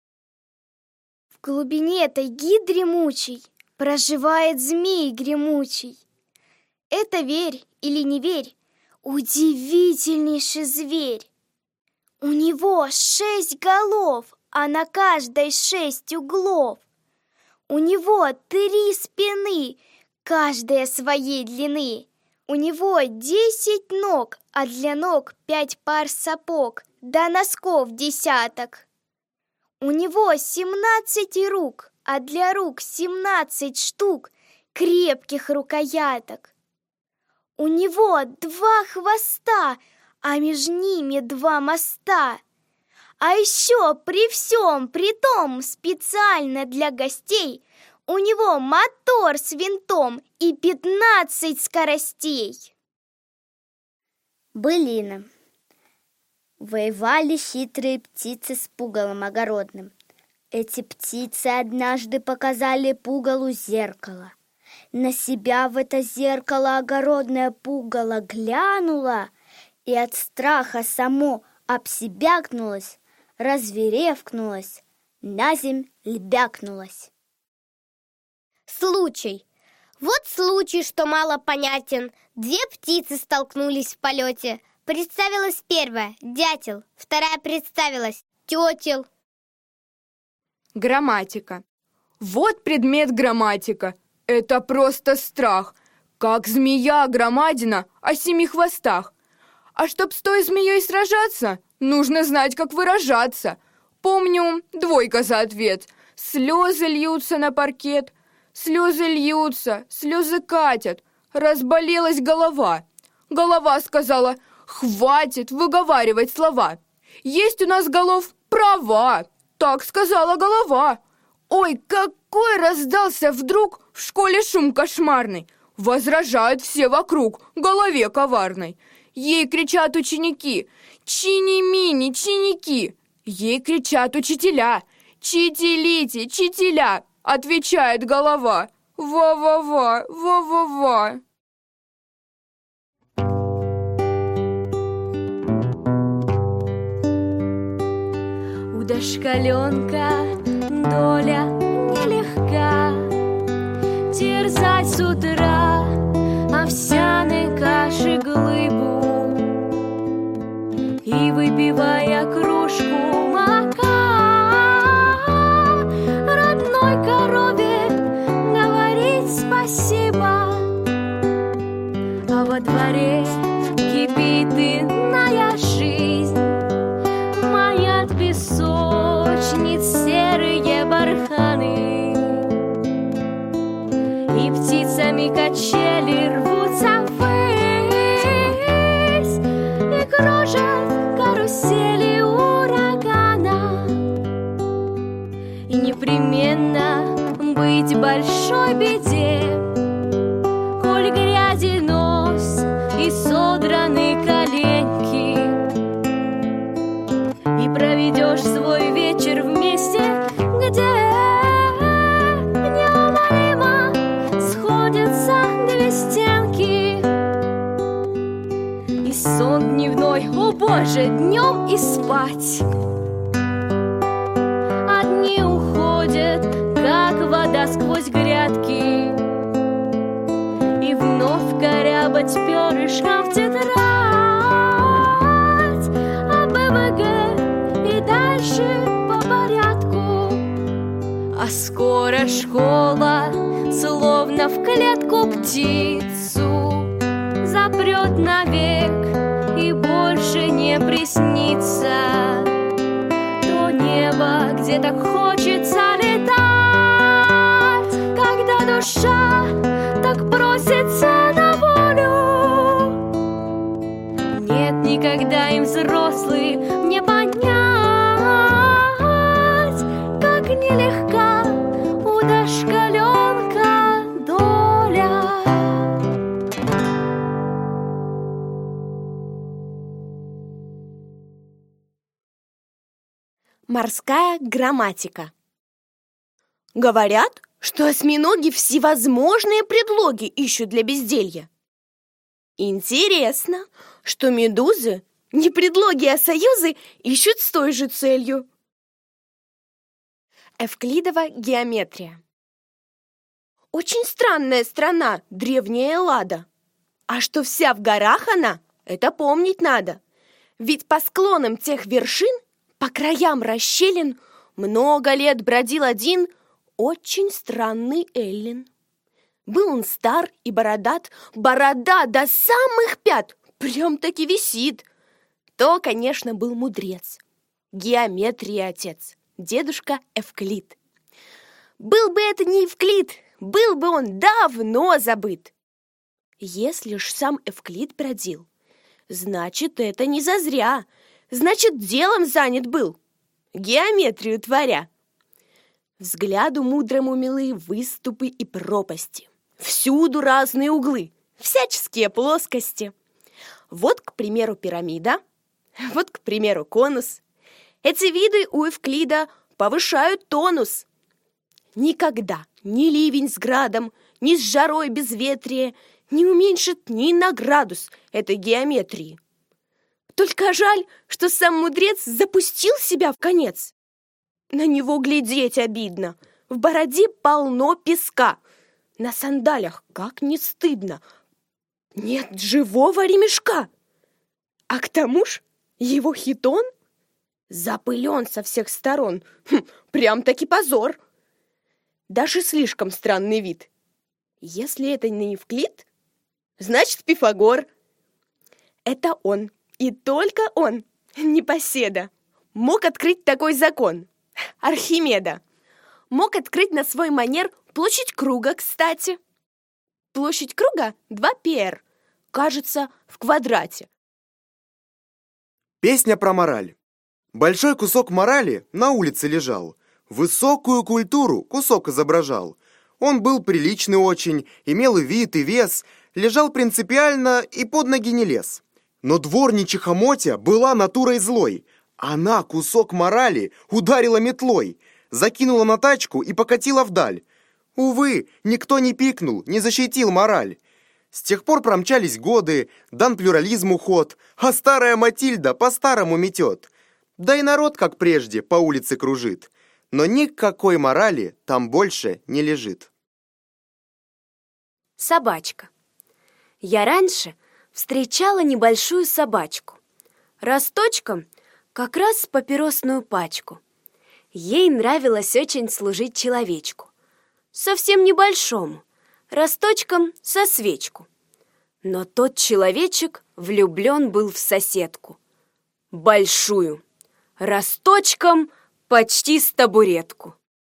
В глубине тайги дремучей проживает змей гремучий. Это, верь или не верь, удивительнейший зверь. У него шесть голов, а на каждой шесть углов. У него три спины, каждая своей длины. У него десять ног, а для ног пять пар сапог, да носков десяток. У него семнадцать рук, а для рук семнадцать штук крепких рукояток. У него два хвоста, а между ними два моста. А еще при всем при том специально для гостей у него мотор с винтом и пятнадцать скоростей. Былина. Воевали хитрые птицы с пугалом огородным. Эти птицы однажды показали пугалу зеркало. На себя в это зеркало огородное пугало глянуло и от страха само обсебякнулось, разверевкнулась, на земь льбякнулась. Случай. Вот случай, что мало понятен. Две птицы столкнулись в полете. Представилась первая — дятел, вторая представилась — тетел. Грамматика. Вот предмет грамматика. Это просто страх. Как змея громадина о семи хвостах. А чтоб с той змеей сражаться, нужно знать, как выражаться. Помню, двойка за ответ. Слезы льются на паркет. Слезы льются, слезы катят. Разболелась голова. Голова сказала: Хватит выговаривать слова. Есть у нас голов права, так сказала голова. Ой, какой раздался вдруг в школе шум кошмарный. Возражают все вокруг голове коварной. Ей кричат ученики: «Чини-мини, чиники!» Ей кричат учителя: «Читилите, читиля!» Отвечает голова: «Ва-ва-ва, ва-ва-ва!» У дошкаленка доля нелегка, терзать с утра овсяной каши глыбу и, выпивая кружку молока, родной корове говорить спасибо. А во дворе кипит иная жизнь, манят песочниц серые барханы, и птицами качели рвутся ввысь, и кружат карусели урагана. И непременно быть большой беде, коль грязи нос и содраны коленки, и проведешь свой вечер вместе, где неумолимо сходятся две стенки. И сон дневной, о боже, днем и спать. Одни уходят, как вода сквозь грядки, и вновь корябать перышком в тетрадь, а БВГ и дальше по порядку. А скоро школа, словно в клетку птицу, запрет навек и больше не приснится то небо, где так хочется летать, когда душа так просится на волю. Нет, никогда им взрослым не понять, как нелегка у дошкаленка доля. Морская грамматика. Говорят, что осьминоги всевозможные предлоги ищут для безделья. Интересно, что медузы не предлоги, а союзы ищут с той же целью. Эвклидова геометрия. Очень странная страна, древняя Эллада. А что вся в горах она, это помнить надо. Ведь по склонам тех вершин, по краям расщелин, много лет бродил один очень странный эллин. Был он стар и бородат, борода до самых пят прям-таки висит. То, конечно, был мудрец, геометрии отец, дедушка Эвклид. Был бы это не Эвклид, был бы он давно забыт. Если ж сам Эвклид бродил, значит, это не зазря, значит, делом занят был, геометрию творя. Взгляду мудрому милы выступы и пропасти, всюду разные углы, всяческие плоскости. Вот, к примеру, пирамида, вот, к примеру, конус. Эти виды у Эвклида повышают тонус. Никогда ни ливень с градом, ни с жарой безветрие не уменьшит ни на градус этой геометрии. Только жаль, что сам мудрец запустил себя в конец. На него глядеть обидно. В бороде полно песка. На сандалях как не стыдно. Нет живого ремешка. А к тому ж его хитон запылен со всех сторон. Хм, прям-таки позор. Даже слишком странный вид. Если это не Евклид, значит Пифагор. Это он, и только он, непоседа, мог открыть такой закон. Архимеда. Мог открыть на свой манер площадь круга, кстати. Площадь круга два пи эр, кажется, в квадрате. Песня про мораль. Большой кусок морали на улице лежал. Высокую культуру кусок изображал. Он был приличный очень, имел и вид, и вес, лежал принципиально и под ноги не лез. Но дворничиха Мотя была натурой злой. Она кусок морали ударила метлой, закинула на тачку и покатила вдаль. Увы, никто не пикнул, не защитил мораль. С тех пор промчались годы, дан плюрализму ход, а старая Матильда по-старому метет. Да и народ, как прежде, по улице кружит. Но никакой морали там больше не лежит. Собачка. Я раньше встречала небольшую собачку. Росточком как раз с папиросную пачку. Ей нравилось очень служить человечку. Совсем небольшому, росточком со свечку. Но тот человечек влюблен был в соседку. Большую, росточком почти с табуретку.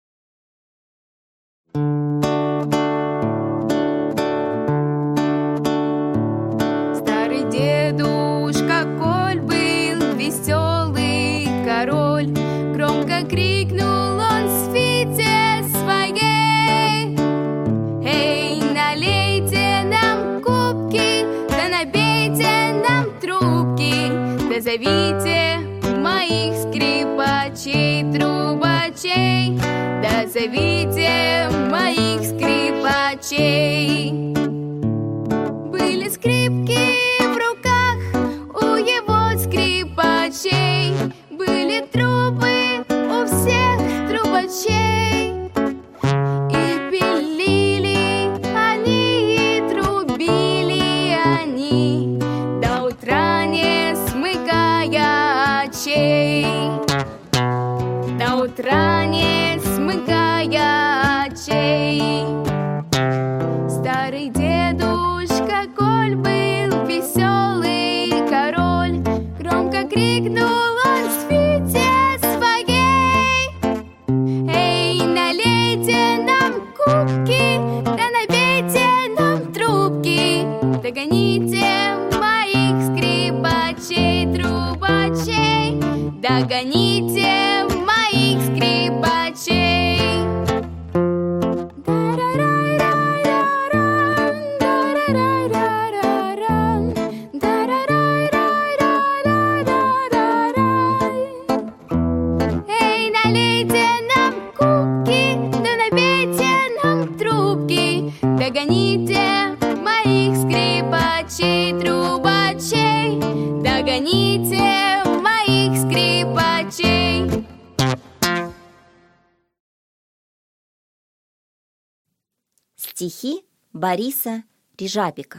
Старый дедушка Коль был веселый король. Громко крикнул он свите своей: эй, налейте нам кубки, да набейте нам трубки, да зовите моих скрипачей, трубачей, да зовите моих скрипачей. Были скрипки в руках у его скрипачей, были трубы у всех трубачей. И пилили они, и трубили они, до утра не смыкая очей, до утра не смыкая очей. Старый дедушка Коль был веселый король. Громко крикнул он свите своей: эй, налейте нам кубки, да набейте нам трубки, догоните моих скрипачей, трубачей, догоните моих скрипачей. Эй, налейте нам кубки, да набейте нам трубки, догоните моих скрипачей, трубачей, догоните моих скрипачей. Стихи Бориса Режабика.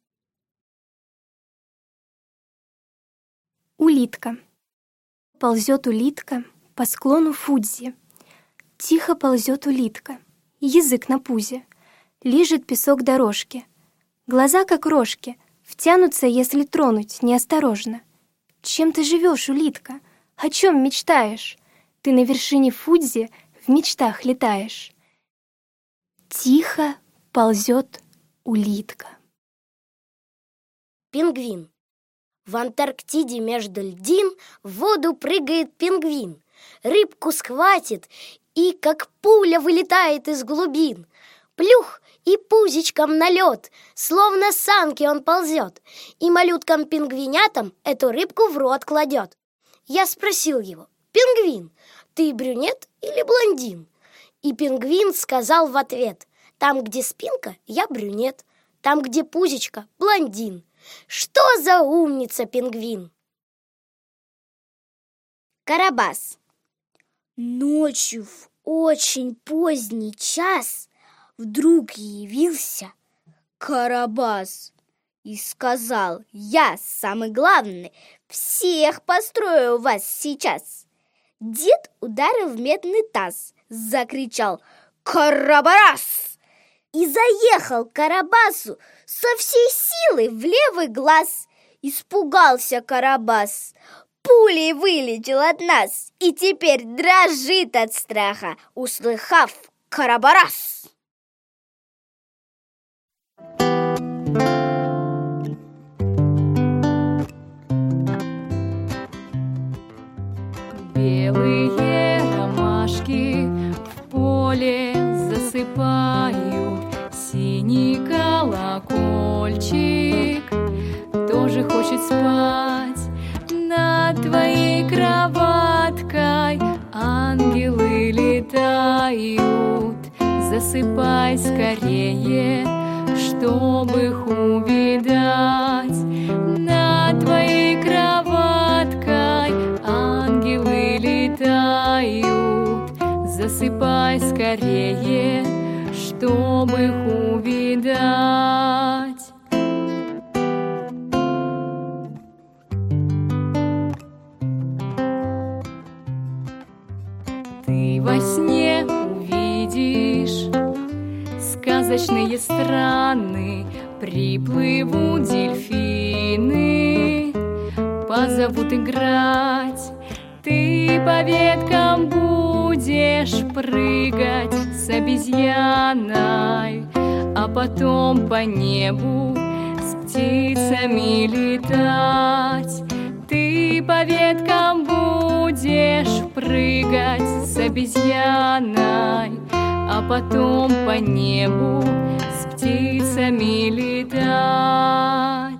Улитка. Ползет улитка по склону Фудзи. Тихо ползет улитка, язык на пузе. Лижет песок дорожки. Глаза, как рожки, втянутся, если тронуть неосторожно. Чем ты живешь, улитка? О чем мечтаешь? Ты на вершине Фудзи в мечтах летаешь. Тихо ползет улитка. Пингвин. В Антарктиде между льдин в воду прыгает пингвин. Рыбку схватит и, как пуля, вылетает из глубин. Плюх, и пузичком на лед, словно санки он ползет, и малюткам-пингвинятам эту рыбку в рот кладет. Я спросил его: пингвин, ты брюнет или блондин? И пингвин сказал в ответ: там, где спинка, я брюнет, там, где пузичка, блондин. Что за умница, пингвин? Карабас. Ночью в очень поздний час вдруг явился Карабас и сказал: я самый главный, всех построю вас сейчас. Дед ударил в медный таз, закричал: Карабас! И заехал Карабасу со всей силы в левый глаз. Испугался Карабас, пулей вылетел от нас и теперь дрожит от страха, услыхав Карабас. Белые ромашки в поле засыпают, синий колокольчик тоже хочет спать. Над твоей кроваткой ангелы летают. Засыпай скорее, чтобы их увидать. Над твоей кроваткой ангелы летают. Засыпай скорее, чтобы их увидать. Ты во сне увидишь сказочные страны, приплывут дельфины, позовут играть. Ты по веткам будешь прыгать с обезьяной, а потом по небу с птицами летать. Ты по веткам будешь прыгать с обезьяной, а потом по небу с птицами летать.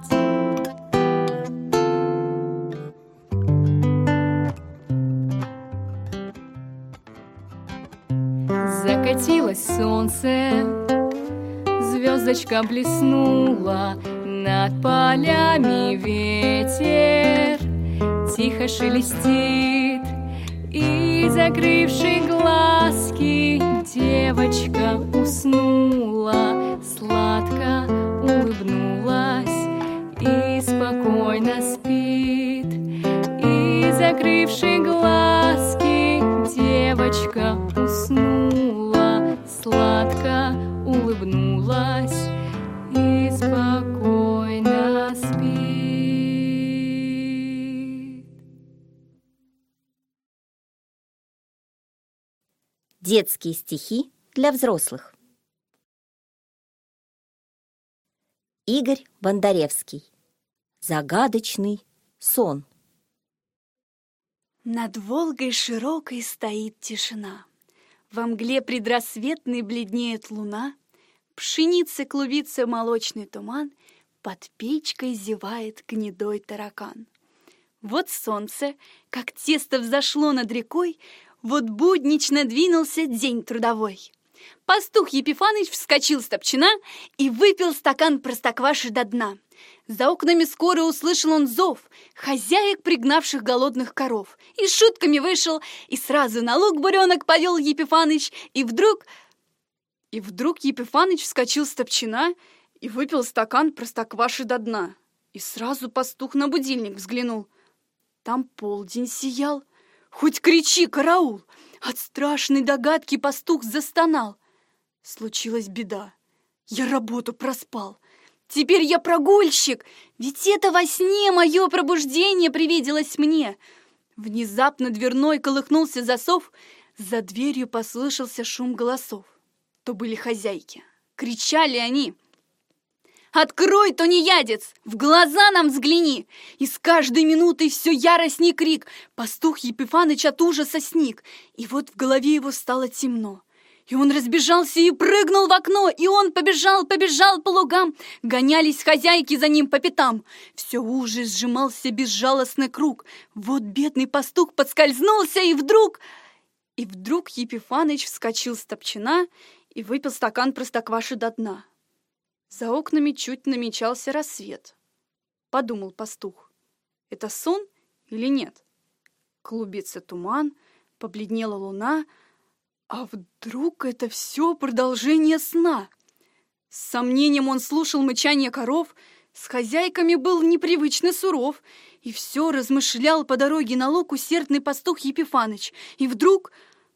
Закатилось солнце, звездочка блеснула, над полями ветер тихо шелестит, и, закрывши глазки, девочка уснула, сладко улыбнулась и спокойно спит. И, закрывши глазки, девочка уснула, сладко улыбнулась и спокойно спит. Детские стихи для взрослых. Игорь Бондаревский. Загадочный сон. Над Волгой широкой стоит тишина. Во мгле предрассветной бледнеет луна. Пшеница клубится молочный туман, под печкой зевает гнедой таракан. Вот солнце, как тесто взошло над рекой, вот буднично двинулся день трудовой. Пастух Епифаныч вскочил с топчина и выпил стакан простокваши до дна. За окнами скоро услышал он зов хозяек, пригнавших голодных коров, и шутками вышел, и сразу на луг буренок повел Епифаныч, и вдруг... И вдруг Епифаныч вскочил с топчина и выпил стакан простокваши до дна. И сразу пастух на будильник взглянул. Там полдень сиял. Хоть кричи, караул! От страшной догадки пастух застонал. Случилась беда. Я работу проспал. Теперь я прогульщик, ведь это во сне мое пробуждение привиделось мне. Внезапно дверной колыхнулся засов, за дверью послышался шум голосов. То были хозяйки. Кричали они: «Открой, тунеядец! В глаза нам взгляни!» И с каждой минутой все яростней крик. Пастух Епифаныч от ужаса сник. И вот в голове его стало темно. И он разбежался и прыгнул в окно. И он побежал, побежал по лугам. Гонялись хозяйки за ним по пятам. Все уже сжимался безжалостный круг. Вот бедный пастух подскользнулся, и вдруг... И вдруг Епифаныч вскочил с топчина и выпил стакан простокваши до дна. За окнами чуть намечался рассвет. Подумал пастух: это сон или нет? Клубится туман, побледнела луна, а вдруг это все продолжение сна? С сомнением он слушал мычание коров, с хозяйками был непривычно суров, и все размышлял по дороге на луг усердный пастух Епифаныч. И вдруг...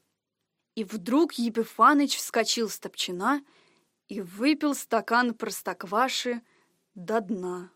И вдруг Епифаныч вскочил с топчина и выпил стакан простокваши до дна.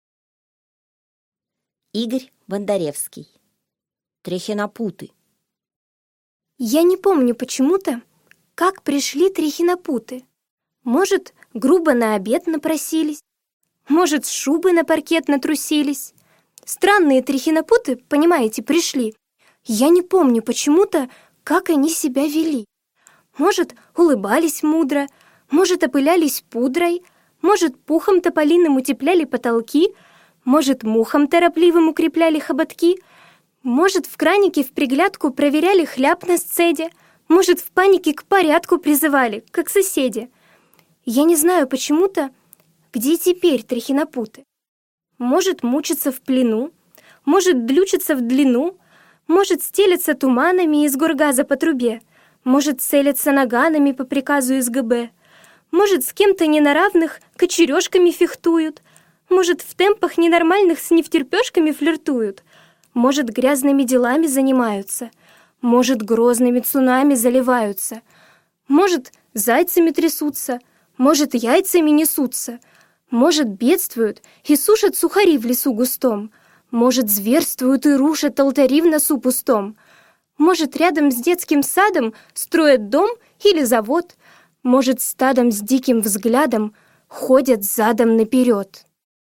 Игорь Бондаревский. Трехинопуты. Я не помню почему-то, как пришли трехинопуты. Может, грубо на обед напросились, может, с шубы на паркет натрусились. Странные трехинопуты, понимаете, пришли. Я не помню почему-то, как они себя вели. Может, улыбались мудро, может, опылялись пудрой, может, пухом тополиным утепляли потолки, может, мухом торопливым укрепляли хоботки, может, в кранике в приглядку проверяли хляб на сцеде, может, в панике к порядку призывали, как соседи. Я не знаю почему-то, где теперь трихинопуты. Может, мучиться в плену, может, длючиться в длину, может, стелиться туманами из горгаза по трубе, может, целиться наганами по приказу из гэ бэ, может, с кем-то ненаравных кочережками фехтуют, может, в темпах ненормальных с невтерпешками флиртуют, может, грязными делами занимаются, может, грозными цунами заливаются, может, зайцами трясутся, может, яйцами несутся, может, бедствуют и сушат сухари в лесу густом, может, зверствуют и рушат алтари в носу пустом, может, рядом с детским садом строят дом или завод, может, стадом с диким взглядом ходят задом наперед.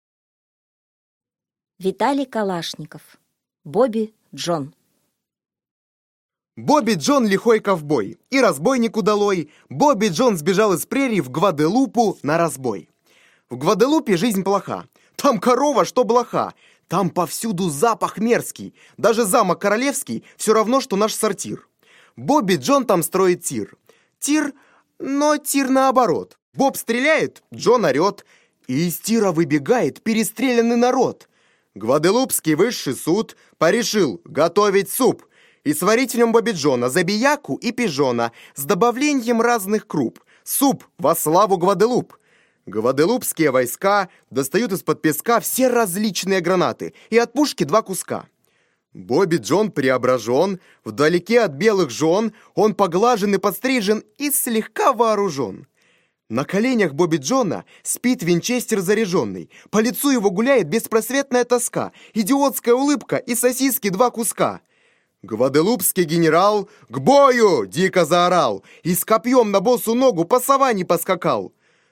Виталий Калашников. Бобби Джон. Бобби Джон лихой ковбой и разбойник удалой. Бобби Джон сбежал из прерий в Гваделупу на разбой. В Гваделупе жизнь плоха. Там корова, что блоха. Там повсюду запах мерзкий. Даже замок королевский все равно, что наш сортир. Бобби Джон там строит тир. Тир, но тир наоборот. Боб стреляет, Джон орет. И из тира выбегает перестрелянный народ. Гваделупский высший суд порешил готовить суп и сварить в нем Бобби Джона, забияку и пижона с добавлением разных круп. Суп во славу Гваделуп. Гваделупские войска достают из-под песка все различные гранаты и от пушки два куска. Бобби Джон преображен, вдалеке от белых жен, он поглажен и подстрижен и слегка вооружен. На коленях Бобби Джона спит винчестер заряженный, по лицу его гуляет беспросветная тоска, идиотская улыбка и сосиски два куска. Гваделупский генерал к бою дико заорал и с копьем на босу ногу по саванне поскакал.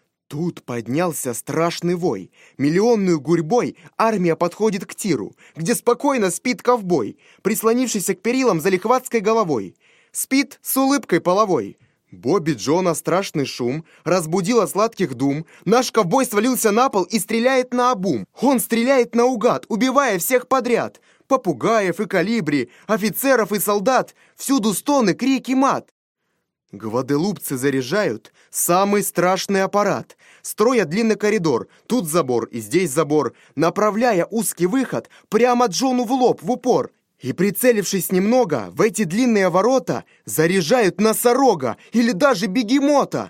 Тут поднялся страшный вой. Миллионную гурьбой армия подходит к тиру, где спокойно спит ковбой, прислонившийся к перилам за лихватской головой. Спит с улыбкой половой. Бобби Джона страшный шум разбудил от сладких дум. Наш ковбой свалился на пол и стреляет наобум. Он стреляет наугад, убивая всех подряд. Попугаев и колибри, офицеров и солдат. Всюду стоны, крики, мат. Гваделупцы заряжают самый страшный аппарат. Строят длинный коридор, тут забор и здесь забор, направляя узкий выход прямо Джону в лоб, в упор. И, прицелившись немного, в эти длинные ворота заряжают носорога или даже бегемота.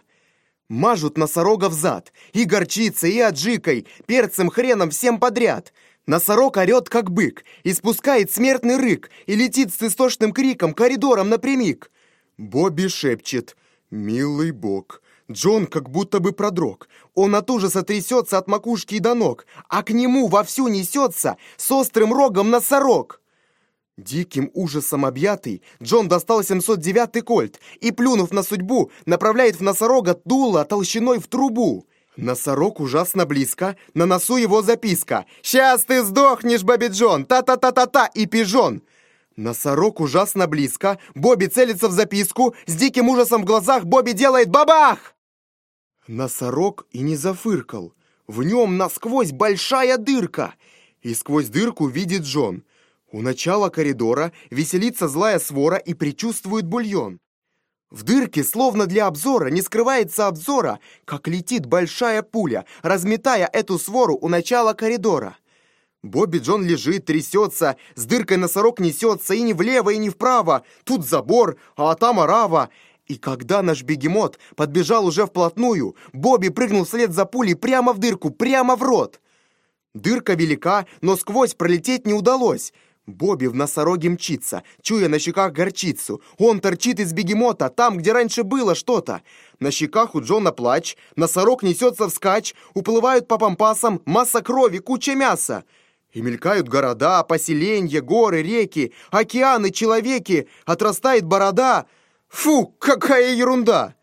Мажут носорога в зад, и горчицей, и аджикой, перцем, хреном, всем подряд. Носорог орет, как бык, и спускает смертный рык, и летит с истошным криком коридором напрямик. Бобби шепчет: «Милый бог». Джон как будто бы продрог. Он от ужаса трясется от макушки и до ног, а к нему вовсю несется с острым рогом носорог. Диким ужасом объятый, Джон достал семьсот девятый кольт и, плюнув на судьбу, направляет в носорога дуло толщиной в трубу. Носорог ужасно близко, на носу его записка: «Сейчас ты сдохнешь, Бобби Джон, та-та-та-та-та и пижон». Носорог ужасно близко, Бобби целится в записку, с диким ужасом в глазах Бобби делает бабах! Носорог и не зафыркал, в нем насквозь большая дырка, и сквозь дырку видит Джон. У начала коридора веселится злая свора и предчувствует бульон. В дырке, словно для обзора, не скрывается обзора, как летит большая пуля, разметая эту свору у начала коридора. Бобби Джон лежит, трясется, с дыркой носорог несется и не влево, и не вправо. Тут забор, а там орава. И когда наш бегемот подбежал уже вплотную, Бобби прыгнул вслед за пулей прямо в дырку, прямо в рот. Дырка велика, но сквозь пролететь не удалось. Бобби в носороге мчится, чуя на щеках горчицу. Он торчит из бегемота, там, где раньше было что-то. На щеках у Джона плач, носорог несется вскачь, уплывают по пампасам масса крови, куча мяса. И мелькают города, поселенья, горы, реки, океаны, человеки, отрастает борода. Фу, какая ерунда!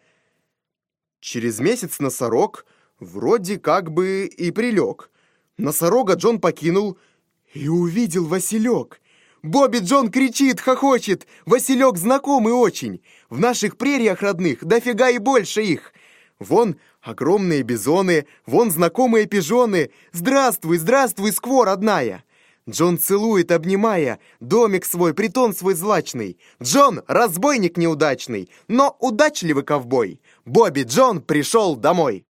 Через месяц носорог вроде как бы и прилег. Носорога Джон покинул и увидел Василек. Бобби Джон кричит, хохочет, Василек знакомый очень. В наших прериях родных дофига и больше их. Вон огромные бизоны, вон знакомые пижоны. Здравствуй, здравствуй, скво, родная. Джон целует, обнимая, домик свой, притон свой злачный. Джон, разбойник неудачный, но удачливый ковбой. Бобби Джон пришел домой.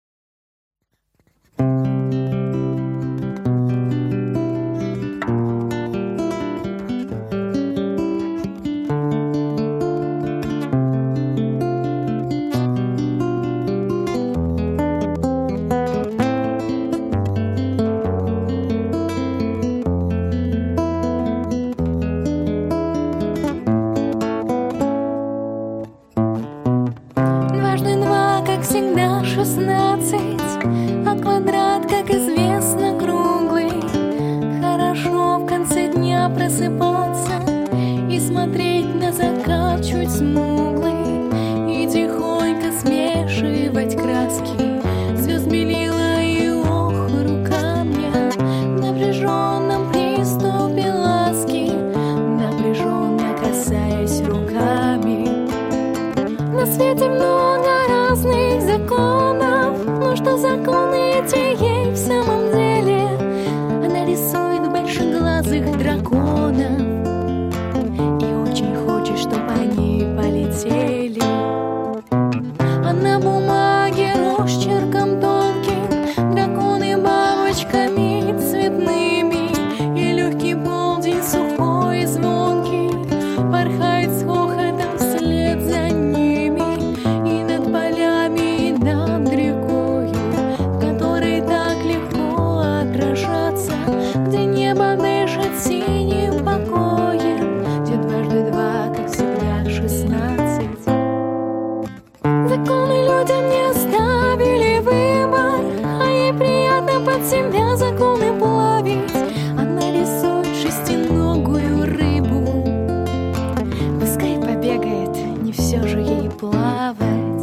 Просыпаться и смотреть на закат чуть смуглый, и тихонько смешивать краски звезд белила и охру камня. В напряженном приступе ласки, напряженно касаясь руками. На свете много разных законов, но что законы эти ей в самом деле? Она рисует большеглазых драконов и очень хочет, чтоб они полетели. А на бумаге росчерком тонким драконы бабочками цветными, и легкий полдень сухой и звонкий порхает с хохотом вслед за ними. И над полями, и над рекою, в которой так легко отражаться, где небо дышит синим покоем, где дважды два, как всегда, шестнадцать. Законы людям не оставили выбор, а ей приятно под себя законы плавить. Она рисует шестиногую рыбу, пускай побегает, не все же ей плавать.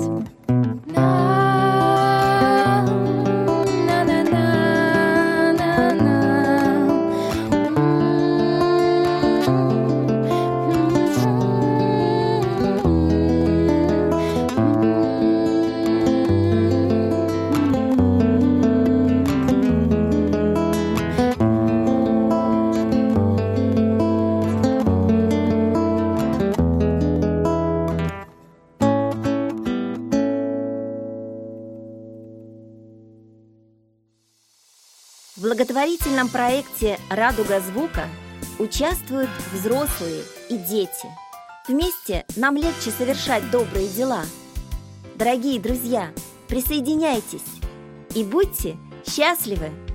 В благотворительном проекте «Радуга звука» участвуют взрослые и дети. Вместе нам легче совершать добрые дела. Дорогие друзья, присоединяйтесь и будьте счастливы!